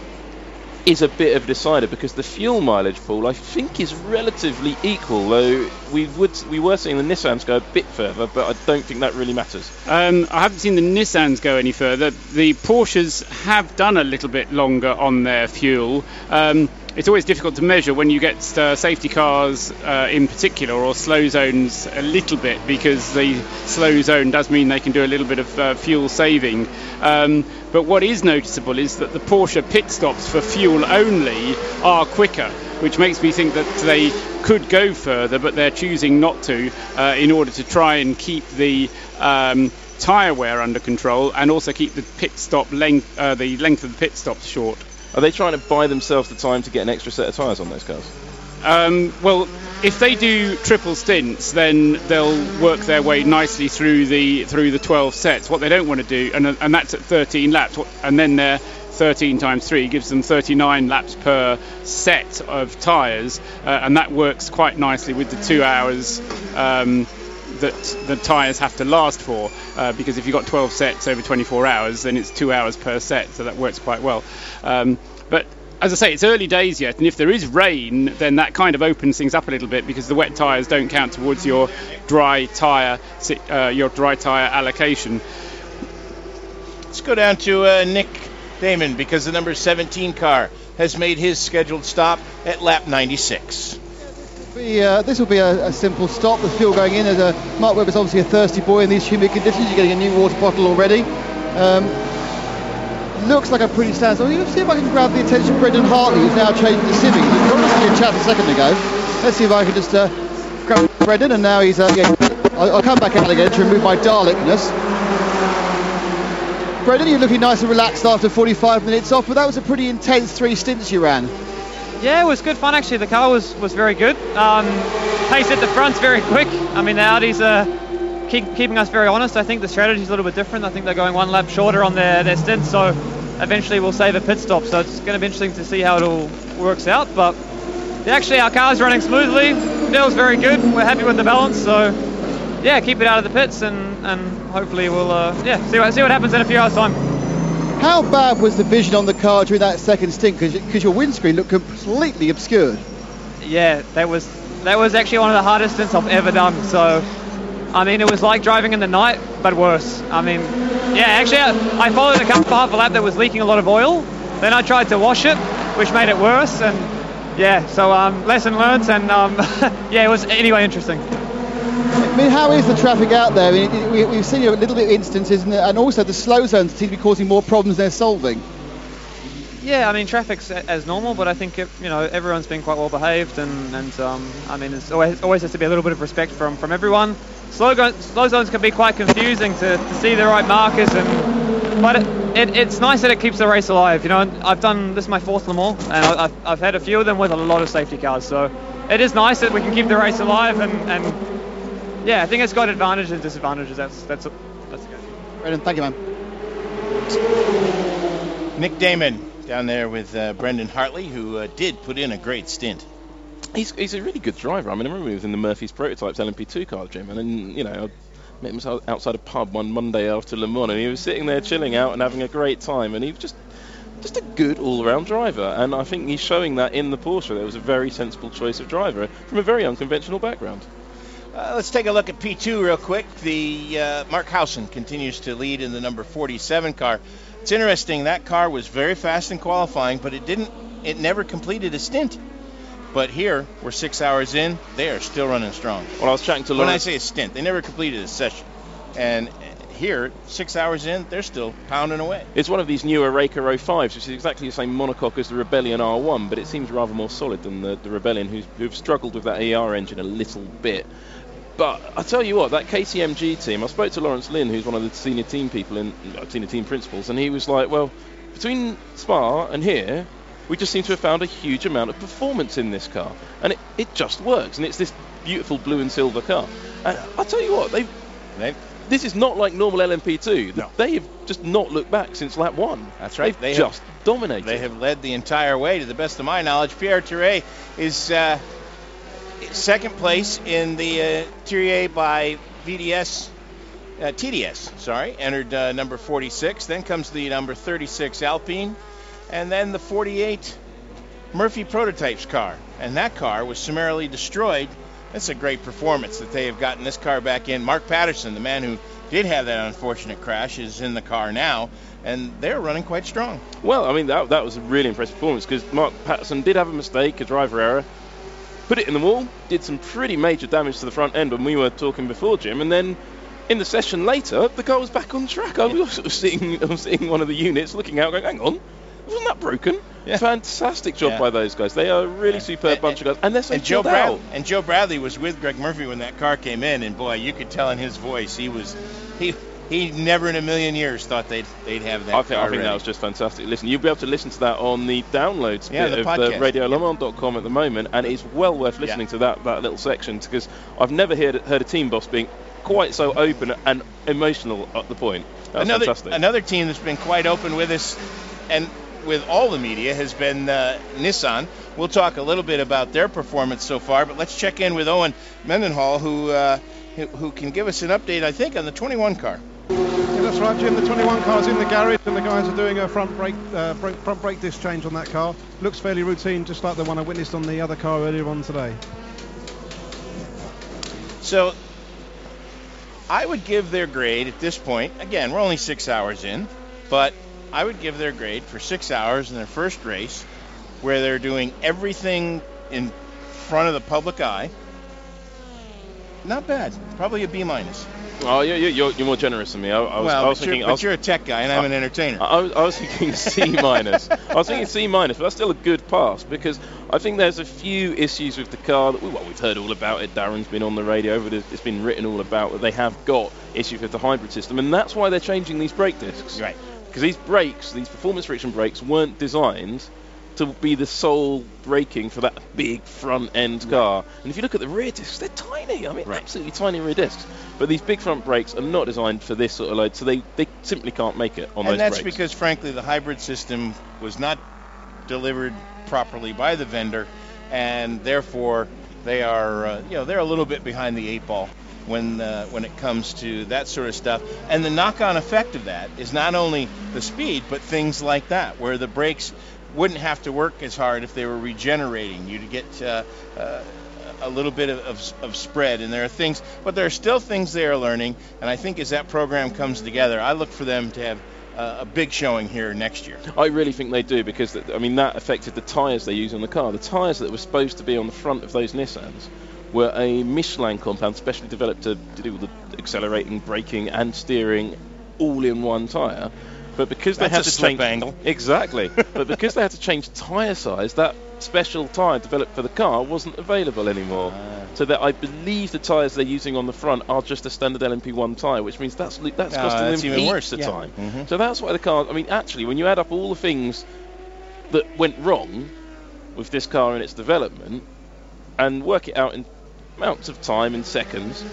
is a bit of a decider, because the fuel mileage pool I think is relatively equal, though we would we were seeing the Nissans go a bit further, but I don't think that really matters. Um, I haven't seen the Nissans go any further. The Porsches have done a little bit longer on their fuel. Um, it's always difficult to measure when you get uh, safety cars uh, in particular, or slow zones a little bit, because the slow zone does mean they can do a little bit of uh, fuel saving. Um, but what is noticeable is that the Porsche pit stops for fuel only are quicker, which makes me think that they could go further, but they're choosing not to uh, in order to try and keep the um, tyre wear under control, and also keep the pit stop length, uh, the length of the pit stops short. Are they trying to buy themselves the time to get an extra set of tyres on those cars? Um, well, if they do triple stints, then they'll work their way nicely through the through the twelve sets. What they don't want to do, and, and that's at thirteen laps, and then they're thirteen times three gives them thirty-nine laps per set of tyres, uh, and that works quite nicely with the two hours um, that the tyres have to last for, uh, because if you've got twelve sets over twenty-four hours, then it's two hours per set, so that works quite well. Um, but as I say, it's early days yet, and if there is rain, then that kind of opens things up a little bit, because the wet tyres don't count towards your dry tyre uh, your dry tyre allocation. Let's go down to uh, Nick Damon, because the number seventeen car has made his scheduled stop at lap ninety-six. Be, uh, this will be a, a simple stop. The fuel going in. As a, Mark Webber's obviously a thirsty boy in these humid conditions. You're getting a new water bottle already. Um, looks like a pretty standard. So let's see if I can grab the attention of Brendan Hartley, who's now changing the Civic. He obviously a chat a second ago. Let's see if I can just uh, grab Brendan, and now he's. Uh, yeah, I'll, I'll come back out again to remove my Dalekness. Brendan, you're looking nice and relaxed after forty-five minutes off, but that was a pretty intense three stints you ran. Yeah, it was good fun actually. The car was, was very good. Um, pace at the front's very quick. I mean, the Audis are keep, keeping us very honest. I think the strategy's a little bit different. I think they're going one lap shorter on their, their stint, so eventually we'll save a pit stop. So it's going to be interesting to see how it all works out. But yeah, actually our car's running smoothly. Feels very good. We're happy with the balance. So yeah, keep it out of the pits, and, and hopefully we'll uh, yeah see what see what happens in a few hours' time. How bad was the vision on the car during that second stint? Because your windscreen looked completely obscured. Yeah, that was that was actually one of the hardest stints I've ever done. So, I mean, it was like driving in the night, but worse. I mean, yeah, actually, I, I followed a car for half a lap that was leaking a lot of oil. Then I tried to wash it, which made it worse. And yeah, so um, lesson learned. And um, yeah, it was anyway interesting. I mean, how is the traffic out there? I mean, we, we've seen a little bit of instances, and, and also the slow zones seem to be causing more problems than they're solving. Yeah, I mean, traffic's as normal, but I think it, you know everyone's been quite well behaved, and, and um, I mean, it's always always has to be a little bit of respect from, from everyone. Slow, go, slow zones can be quite confusing to, to see the right markers, and but it, it, it's nice that it keeps the race alive. You know, I've done this is my fourth Le Mans, and I, I've, I've had a few of them with a lot of safety cars, so it is nice that we can keep the race alive, and. and yeah, I think it's got advantages and disadvantages. That's that's that's good. Brendan, thank you, man. Nick Damon down there with uh, Brendan Hartley, who uh, did put in a great stint. He's he's a really good driver. I mean, I remember he was in the Murphy's Prototypes L M P two car, Jim, and then, you know, met him outside a pub one Monday after Le Mans, and he was sitting there chilling out and having a great time, and he was just just a good all-round driver, and I think he's showing that in the Porsche. There was a very sensible choice of driver from a very unconventional background. Uh, let's take a look at P two real quick. The uh, Mark Hausen continues to lead in the number forty-seven car. It's interesting, that car was very fast in qualifying, but it didn't. It never completed a stint. But here, we're six hours in, they are still running strong. Well, I was chatting to When Lawrence. I say a stint, they never completed a session. And here, six hours in, they're still pounding away. It's one of these newer Raker oh fives, which is exactly the same monocoque as the Rebellion R one, but it seems rather more solid than the, the Rebellion, who's, who've struggled with that E R engine a little bit. But I tell you what, that K T M G team, I spoke to Lawrence Lynn, who's one of the senior team people, in uh, senior team principals, and he was like, well, between Spa and here, we just seem to have found a huge amount of performance in this car. And it, it just works, and it's this beautiful blue and silver car. And I'll tell you what, they've... they've This is not like normal L M P two. No. They have just not looked back since lap one. That's right. They've They just have, dominated. They have led the entire way, to the best of my knowledge. Pierre Touré is uh, second place in the uh, Thierry by V D S, uh, T D S, sorry, entered uh, number forty-six. Then comes the number thirty-six Alpine, and then the forty-eight Murphy Prototypes car. And that car was summarily destroyed. That's a great performance that they have gotten this car back in. Mark Patterson, the man who did have that unfortunate crash, is in the car now, and they're running quite strong. Well, I mean, that, that was a really impressive performance, because Mark Patterson did have a mistake, a driver error, put it in the wall, did some pretty major damage to the front end when we were talking before, Jim, and then in the session later, the car was back on track. I was sort of sitting, I was sitting one of the units, looking out, going, hang on, wasn't that broken? Yeah. Fantastic job Yeah. by those guys. They are a really Yeah. superb And- bunch of guys, and they're so And Joe, chilled Brad- out. and Joe Bradley was with Greg Murphy when that car came in, and boy, you could tell in his voice he was he he never in a million years thought they'd they'd have that I think, car I think ready. that was just fantastic. Listen, you'll be able to listen to that on the downloads Yeah, bit the of podcast. the radio le mans dot com at the moment, and it's well worth listening Yeah. to that, that little section, because I've never heard, heard a team boss being quite so open and emotional at the point. That's another fantastic. another team that's been quite open with us, and with all the media, has been uh, Nissan. We'll talk a little bit about their performance so far, but let's check in with Owen Mendenhall, who uh, who, who can give us an update, I think, on the twenty-one car. Yeah, that's right, Jim. The twenty-one car's in the garage, and the guys are doing a front brake, uh, brake front brake disc change on that car. Looks fairly routine, just like the one I witnessed on the other car earlier on today. So I would give their grade at this point, again, we're only six hours in, but I would give their grade for six hours in their first race, where they're doing everything in front of the public eye. Not bad. Probably a B minus. Oh, you're, you're, you're more generous than me. I, I was, well, I was but, thinking. you're, I but was, you're a tech guy, and I'm an entertainer. I, I, was, I was thinking C minus. I was thinking C minus, but that's still a good pass, because I think there's a few issues with the car that we, well, we've heard all about it. Darren's been on the radio, but it's been written all about that they have got issues with the hybrid system, and that's why they're changing these brake discs. Right. Because these brakes, these performance friction brakes, weren't designed to be the sole braking for that big front end car. And if you look at the rear discs, they're tiny. I mean, Right. absolutely tiny rear discs. But these big front brakes are not designed for this sort of load, so they, they simply can't make it on and those that's brakes. because, frankly, the hybrid system was not delivered properly by the vendor, and therefore they are, uh, you know, they're a little bit behind the eight ball when uh, when it comes to that sort of stuff. And the knock-on effect of that is not only the speed, but things like that, where the brakes wouldn't have to work as hard if they were regenerating. You'd get uh, uh, a little bit of, of, of spread, and there are things, but there are still things they are learning, and I think as that program comes together, I look for them to have uh, a big showing here next year. I really think they do, because I mean that affected the tyres they use on the car. The tyres that were supposed to be on the front of those Nissans were a Michelin compound specially developed to, to do all the accelerating, braking and steering all in one tyre. But because they That's had a to slip change angle. Exactly. But because they had to change tyre size, that special tyre developed for the car wasn't available anymore. Ah. So that I believe the tyres they're using on the front are just a standard L M P one tyre, which means that's that's Ah, costing that's them even heaps worse, of yeah. time. Mhm. So that's why the car. I mean, actually, when you add up all the things that went wrong with this car in its development and work it out in amounts of time in seconds,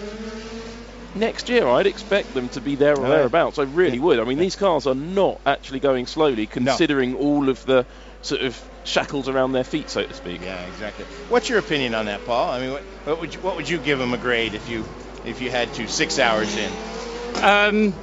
next year I'd expect them to be there or Oh, yeah. thereabouts. I really would. I mean, these cars are not actually going slowly, considering all of the sort of shackles around their feet, so to speak. Yeah, exactly. What's your opinion on that, Paul? I mean, what, what would you, what would you give them a grade if you if you had to, six hours in? Um,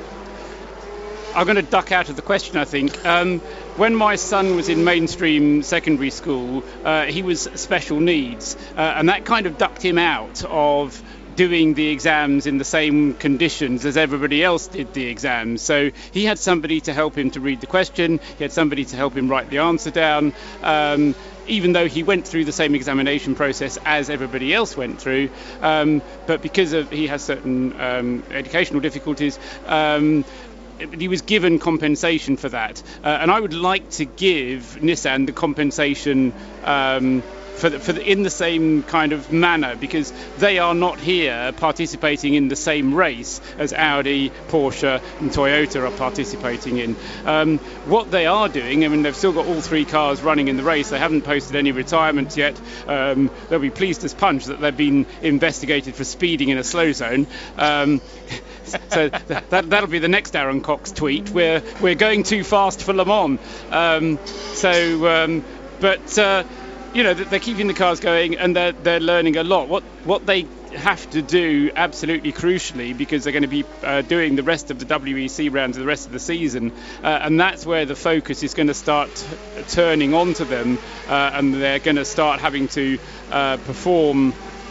I'm going to duck out of the question, I think. Um, when my son was in mainstream secondary school, uh, he was special needs, uh, and that kind of ducked him out of doing the exams in the same conditions as everybody else did the exams. So he had somebody to help him to read the question, he had somebody to help him write the answer down, um, even though he went through the same examination process as everybody else went through. Um, but because of he has certain um, educational difficulties, um, he was given compensation for that. Uh, and I would like to give Nissan the compensation um, For the, for the, in the same kind of manner, because they are not here participating in the same race as Audi, Porsche and Toyota are participating in. Um, what they are doing, I mean, they've still got all three cars running in the race. They haven't posted any retirements yet. Um, they'll be pleased as punch that they've been investigated for speeding in a slow zone. Um, so that, that, that'll be the next Aaron Cox tweet. We're, we're going too fast for Le Mans. Um, so, um, but... Uh, You know, they're keeping the cars going and they're, they're learning a lot. What what they have to do absolutely crucially, because they're going to be uh, doing the rest of the W E C rounds the rest of the season, uh, and that's where the focus is going to start t- turning onto them, uh, and they're going to start having to uh, perform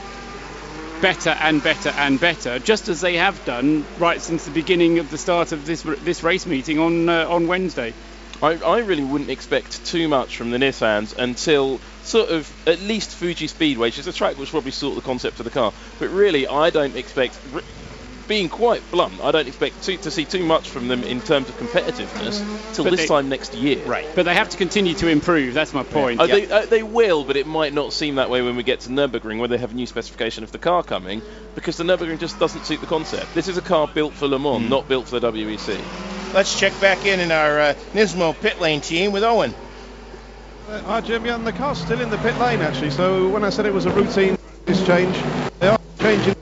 better and better and better, just as they have done right since the beginning of the start of this this race meeting on uh, on Wednesday. I, I really wouldn't expect too much from the Nissans until sort of at least Fuji Speedway, which is a track which probably sort the concept of the car. But really, I don't expect, being quite blunt, I don't expect to, to see too much from them in terms of competitiveness till But this they- time next year. Right. But they have to continue to improve. That's my point. Uh, they, uh, they will, but it might not seem that way when we get to Nürburgring, where they have a new specification of the car coming, because the Nürburgring just doesn't suit the concept. This is a car built for Le Mans, Mm. not built for the W E C. Let's check back in in our uh, Nismo pit lane team with Owen. Uh, hi Jim, yeah, and the car's still in the pit lane actually, so when I said it was a routine change, they are changing.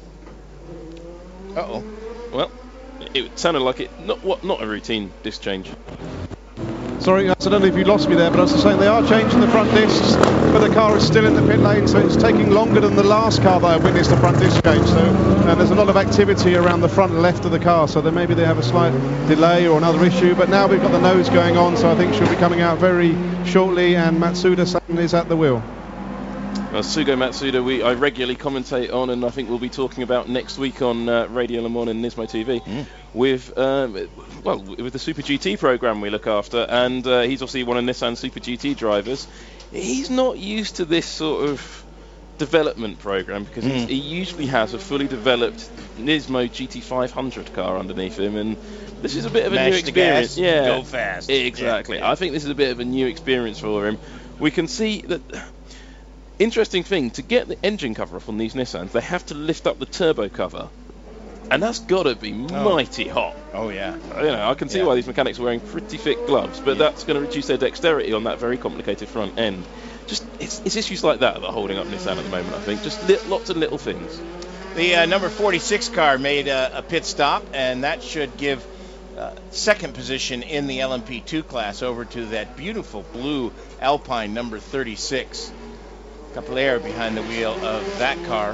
Uh-oh. Well, it sounded like it, not what, not a routine disc change. Sorry, I don't know if you lost me there, but I was saying they are changing the front discs, but the car is still in the pit lane, so it's taking longer than the last car that I witnessed the front disc change. So uh, there's a lot of activity around the front left of the car, so then maybe they have a slight delay or another issue. But now we've got the nose going on, so I think she'll be coming out very shortly, and Matsuda-san is at the wheel. Uh, Sugo Matsuda, we I regularly commentate on, and I think we'll be talking about next week on uh, Radio Le Mans and Nismo T V mm. with um, well with the Super G T program we look after, and uh, he's obviously one of Nissan's Super G T drivers. He's not used to this sort of development program because Mm. he's, he usually has a fully developed Nismo G T five hundred car underneath him, and this is a bit of a Mash new the experience. gas, yeah, go fast. Exactly. Yeah, yeah. I think this is a bit of a new experience for him. We can see that. Interesting thing, to get the engine cover off on these Nissans, they have to lift up the turbo cover. And that's got to be Oh. mighty hot. Oh, yeah. You know, I can see Yeah. why these mechanics are wearing pretty thick gloves, but Yeah. that's going to reduce their dexterity on that very complicated front end. Just it's, it's issues like that that are holding up Nissan at the moment, I think. Just li- lots of little things. The uh, number forty-six car made a, a pit stop, and that should give uh, second position in the L M P two class over to that beautiful blue Alpine number thirty-six. Capoeira behind the wheel of that car.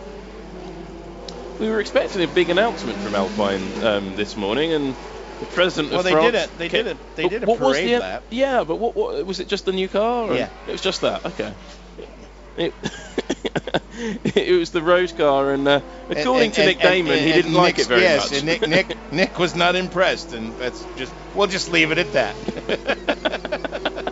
We were expecting a big announcement from Alpine um, this morning, and the president Well, of they France... did it. They did it. They But did a what was parade the, lap. Yeah, but what, what was it? Just the new car? or- Yeah. It was just that. Okay. It, it was the road car, and uh, according And- to and- Nick and- Damon, and- he didn't and like Nick's- it very yes, much. and Nick, Nick, Nick was not impressed, and that's just. We'll just leave it at that.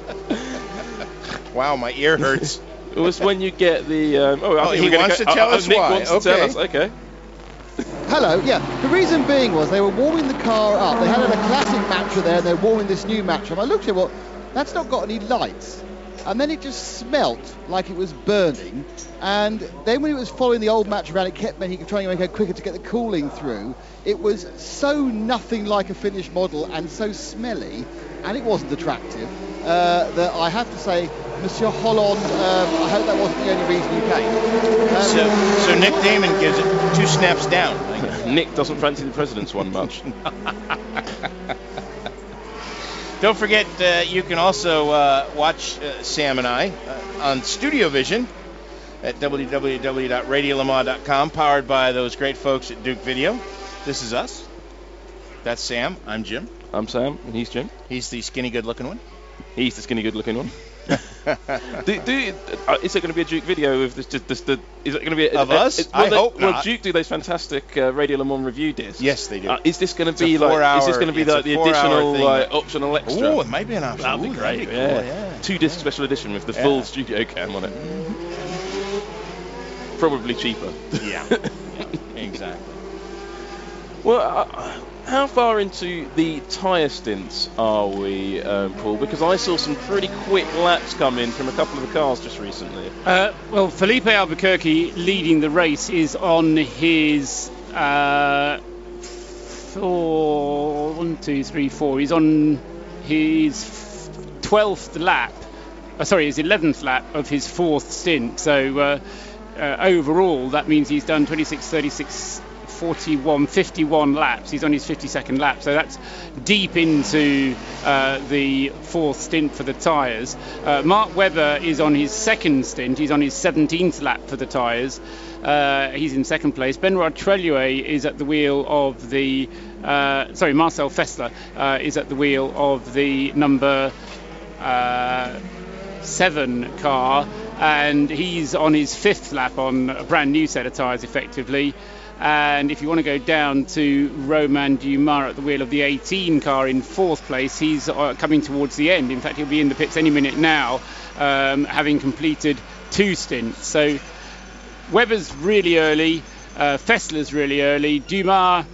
Wow, my ear hurts. It was when you get the. Um, oh, I Oh, think he we're gonna wants go, to tell oh, us Nick why. wants to tell Okay. us. Okay. Hello, yeah. The reason being was they were warming the car up. They had a classic matcher there, and they're warming this new matcher up. I looked at it, well, that's not got any lights. And then it just smelt like it was burning. And then when it was following the old match around, it kept making, trying to make it quicker to get the cooling through. It was so nothing like a finished model and so smelly, and it wasn't attractive, uh, that I have to say, Monsieur Holland, um, I hope that wasn't the only reason you came. Um, So, so Nick Damon gives it two snaps down. Nick doesn't fancy the president's one much. Don't forget, uh, you can also uh, watch uh, Sam and I uh, on Studio Vision at w w w dot radio le mans dot com, powered by those great folks at Duke Video. This is us. That's Sam. I'm Jim. I'm Sam, and he's Jim. He's the skinny, good-looking one. He's the skinny, good-looking one. do, do, uh, is it going to be a Duke video of this? Just, this the, is it going to be a, of a, us? A, well, I they, hope well, not. Duke do those fantastic uh, Radio Le Mans review discs. Yes, they do. Uh, is this going to It's be a like? four-hour- Is this going to be it's a like the four-hour additional thing. like, optional extra? Oh, it might be an option. That'd be Ooh, great. that'd be yeah. cool, yeah. Two disc special edition with the Yeah. full studio cam on it. Probably cheaper. Yeah. yeah. Exactly. Well, uh, how far into the tyre stints are we, um, Paul? Because I saw some pretty quick laps come in from a couple of the cars just recently. Uh, well, Felipe Albuquerque leading the race is on his uh, four, one, two, three, four. He's on his twelfth lap. Uh, sorry, his eleventh lap of his fourth stint. So uh, uh, overall, that means he's done twenty-six, thirty-six, forty-one, fifty-one laps. He's on his fifty-second lap, so that's deep into uh, the fourth stint for the tyres. Uh, Mark Webber is on his second stint. He's on his seventeenth lap for the tyres. Uh, he's in second place. Benrad Trellier is at the wheel of the uh, sorry, Marcel Fessler uh, is at the wheel of the number uh, seven car, and he's on his fifth lap on a brand new set of tyres effectively. And if you want to go down to Romain Dumas at the wheel of the eighteen car in fourth place, he's uh, coming towards the end. In fact, he'll be in the pits any minute now, um, having completed two stints. So Webber's really early, uh, Fessler's really early, Dumas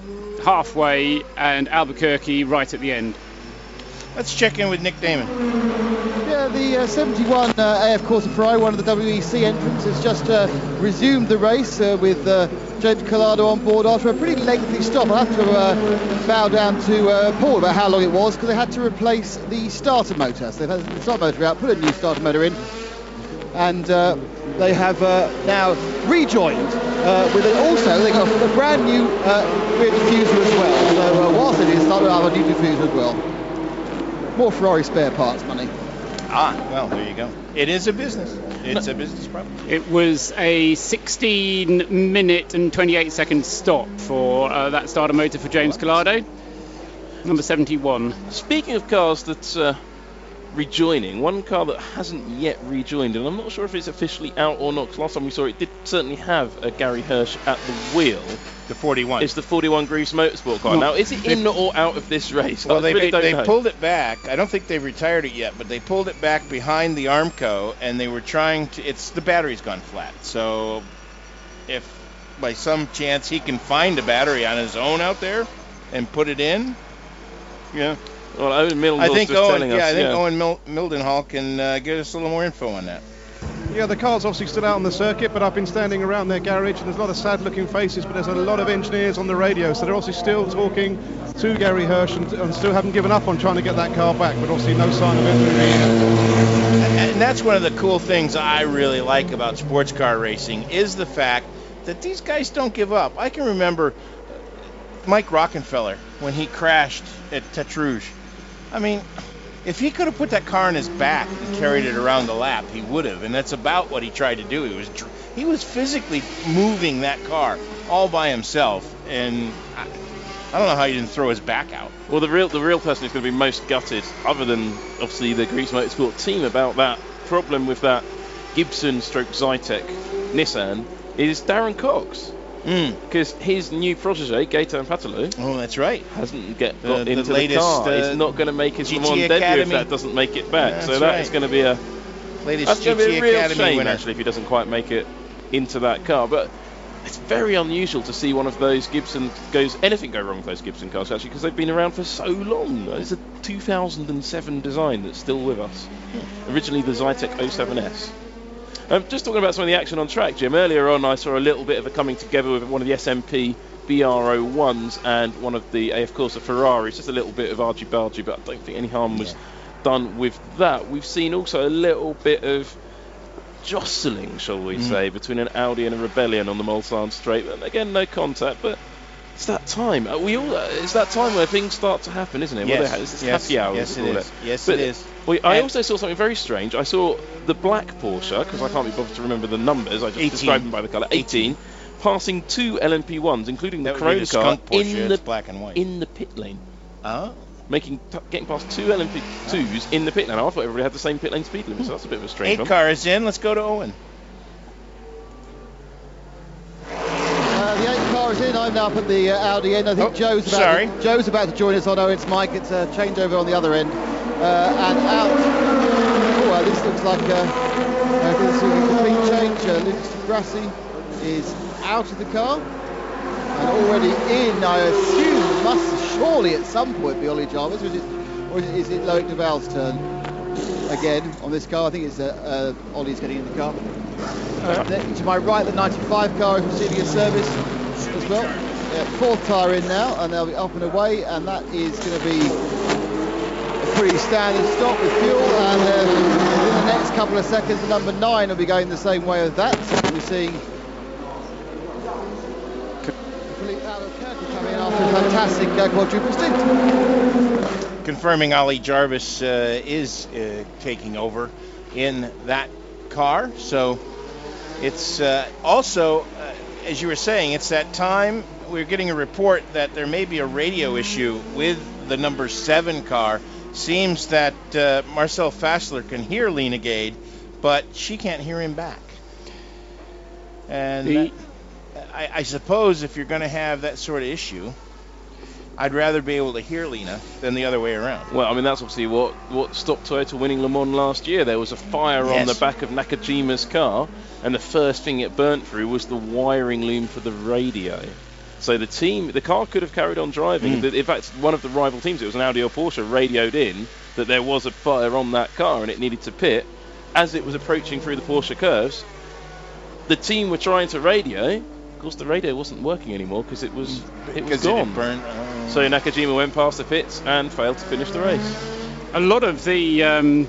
halfway, and Albuquerque right at the end. Let's check in with Nick Damon. Yeah, the uh, seventy-one uh, A F Corsa Ferrari, one of the W E C entrants, has just uh, resumed the race uh, with uh, James Collado on board after a pretty lengthy stop. I have to uh, bow down to uh, Paul about how long it was, because they had to replace the starter motor. So they've had the starter motor out, put a new starter motor in, and uh, they have uh, now rejoined uh, with it. Also, they got a brand new uh, rear diffuser as well. So uh, whilst it is, started out a new diffuser as well. More Ferrari spare parts money. Ah, well, there you go. It is a business. It's a business problem. It was a sixteen minute and twenty-eight second stop for uh, that starter motor for James Collado, number seventy-one. Speaking of cars that uh, rejoining, one car that hasn't yet rejoined, and I'm not sure if it's officially out or not, because last time we saw it, it did certainly have a Gary Hirsch at the wheel. The forty-one. It's the forty-one Greaves Motorsport car. No, now, is it in they, or out of this race? Well, I they, really they, they don't know. pulled it back. I don't think they've retired it yet, but they pulled it back behind the Armco, and they were trying to. It's the battery's gone flat. So, if by some chance he can find a battery on his own out there and put it in, yeah. Well, Owen Mildenhall's I think just Owen, telling us. yeah, I think yeah. Owen Mil- Mildenhall can uh, give us a little more info on that. Yeah, the car's obviously still out on the circuit, but I've been standing around their garage, and there's a lot of sad-looking faces, but there's a lot of engineers on the radio, so they're obviously still talking to Gary Hirsch and, and still haven't given up on trying to get that car back, but obviously no sign of it. And that's one of the cool things I really like about sports car racing, is the fact that these guys don't give up. I can remember Mike Rockenfeller when he crashed at Tête Rouge. I mean, if he could have put that car on his back and carried it around the lap, he would have, and that's about what he tried to do. He was he was physically moving that car all by himself, and I, I don't know how he didn't throw his back out. Well, the real the real person who's going to be most gutted, other than obviously the Greece Motorsport team, about that problem with that Gibson stroke Zytec Nissan, is Darren Cox. Because mm. his new protege, Gaetan Patalou, oh, that's right, hasn't get the, got the into latest, the car. Uh, He's not going to make his G T Le Mans debut Academy. if that doesn't make it back. Yeah, so that right. is going to be a latest that's going to be G T a real Academy shame winner. actually if he doesn't quite make it into that car. But it's very unusual to see one of those Gibson goes anything go wrong with those Gibson cars actually, because they've been around for so long. It's a two thousand seven design that's still with us. Hmm. Originally the Zytec oh seven S. Um, just talking about some of the action on track, Jim. Earlier on, I saw a little bit of a coming together with one of the S M P B R oh ones and one of the A F Corsa Ferraris. Just a little bit of argy-bargy, but I don't think any harm was yeah. done with that. We've seen also a little bit of jostling, shall we mm. say, between an Audi and a Rebellion on the Mulsanne straight. And again, no contact, but It's that time. Uh, we all. Uh, it's that time where things start to happen, isn't it? Yes. Well, they ha- it's Yes. happy hour. Yes, we it call is. it. Yes, but it is. We, I And- also saw something very strange. I saw the black Porsche, because I can't be bothered to remember the numbers. I just eighteen. described them by the colour. eighteen, passing two L M P ones, including the That would be Chrome the car, skunk Porsche, in the it's black and white. in the pit lane. Oh. Making t- getting past two L M P twos in the pit lane. I thought everybody had the same pit lane speed limit, so that's a bit of a strange Eight one. cars in. Let's go to Owen. Uh, the eight car is in. I'm now up at the uh, Audi end. I think Oh, Joe's about sorry. To, Joe's about to join us on Owen's mic. It's a changeover on the other end. Uh, and out. Oh, well, this looks like uh, uh, this is a complete change. Uh, Lucas Grassi is out of the car and already in. I assume must surely at some point be Ollie Jarvis, or is it, or is it, is it Loic Duval's turn again on this car? I think it's uh, uh, Ollie's getting in the car. Uh, then to my right, the ninety-five car is receiving a service as well. Yeah, fourth tyre in now, and they'll be up and away, and that is going to be a pretty standard stop with fuel. And uh, in the next couple of seconds, the number nine will be going the same way as that. So we're seeing Philippe Albuquerque coming in after a fantastic uh, quadruple stint. Confirming Ollie Jarvis uh, is uh, taking over in that car. So it's uh, also, uh, as you were saying, it's that time. We're getting a report that there may be a radio issue with the number seven car. Seems that uh, Marcel Fassler can hear Lena Gade, but she can't hear him back. And The- that, I, I suppose if you're going to have that sort of issue, I'd rather be able to hear Lena than the other way around. Well, I mean, that's obviously what, what stopped Toyota winning Le Mans last year. There was a fire on Yes. the back of Nakajima's car, and the first thing it burnt through was the wiring loom for the radio. So the team, the car could have carried on driving. Mm. In fact, one of the rival teams, it was an Audi or Porsche, radioed in that there was a fire on that car and it needed to pit. As it was approaching through the Porsche curves, the team were trying to radio. Of course, the radio wasn't working anymore because it was it was Because it gone. had burned. Oh. So Nakajima went past the pits and failed to finish the race. A lot of the um,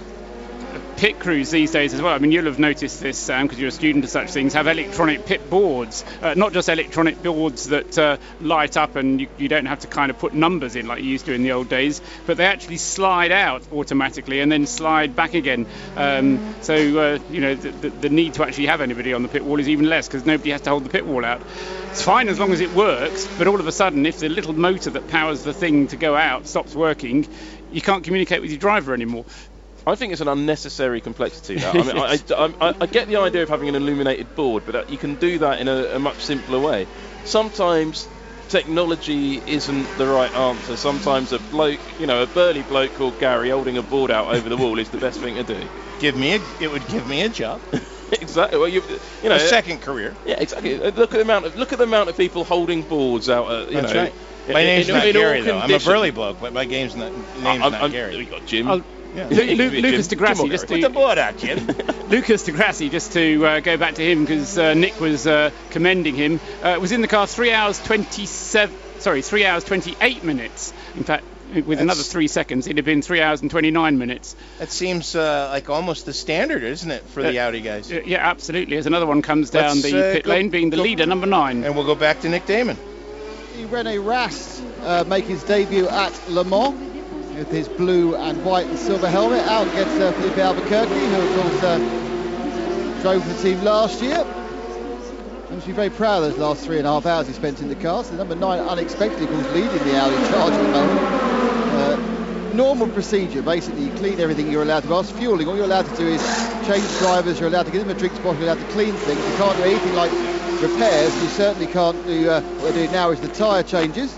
pit crews these days as well, I mean, you'll have noticed this, Sam, because you're a student of such things, have electronic pit boards. Uh, not just electronic boards that uh, light up and you, you don't have to kind of put numbers in like you used to in the old days, but they actually slide out automatically and then slide back again. Um, so, uh, you know, the, the, the need to actually have anybody on the pit wall is even less because nobody has to hold the pit wall out. It's fine as long as it works, but all of a sudden, if the little motor that powers the thing to go out stops working, you can't communicate with your driver anymore. I think it's an unnecessary complexity. That. I mean, I, I, I, I get the idea of having an illuminated board, but you can do that in a, a much simpler way. Sometimes technology isn't the right answer. Sometimes a bloke, you know, a burly bloke called Gary holding a board out over the wall is the best thing to do. Give me a, it would give me a job. Exactly. Well, you, you know, a second career. Yeah, exactly. Look at the amount of look at the amount of people holding boards out. Uh, you That's know, right. My in, name's in, not in Gary all though. I'm a conditions. burly bloke, but my game's not, name's I'm, not I'm, Gary. We got Jim. I'll- Yeah. Lu- Lu- Jim. Lucas Jim Degrassi, or just Gary. to Put the board out, Jim. Lucas Degrassi, just to uh, go back to him because uh, Nick was uh, commending him, uh, was in the car three hours twenty-seven. Sorry, three hours twenty-eight minutes. In fact, with That's- another three seconds, it'd have been three hours and twenty-nine minutes. That seems uh, like almost the standard, isn't it, for the Uh, Audi guys? Uh, yeah, absolutely. As another one comes down Let's, the uh, pit go- lane, being the go- leader, number nine. And we'll go back to Nick Damon. Rene Rast uh, make his debut at Le Mans with his blue and white and silver helmet. Out gets uh, Felipe Albuquerque, who of course uh, drove for the team last year. I must be very proud of those last three and a half hours he spent in the car. So number nine unexpectedly, of course, leading the Audi charge at the moment. Uh, normal procedure, basically you clean everything you're allowed to. Whilst fueling, all you're allowed to do is change drivers, you're allowed to give them a drink bottle, you're allowed to clean things. You can't do anything like repairs. You certainly can't do, uh, what they're doing now is the tyre changes.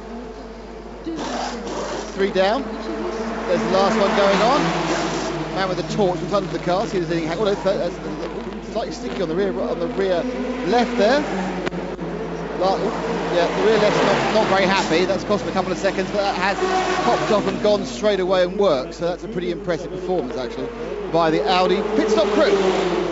Three down. There's the last one going on. Man with a torch in front of the car. See if there's anything happening. Oh, that's, that's slightly sticky on the rear on the rear left there. Well, yeah, the rear left's not, not very happy. That's cost him a couple of seconds, but that has popped off and gone straight away and worked. So that's a pretty impressive performance actually by the Audi pit stop crew.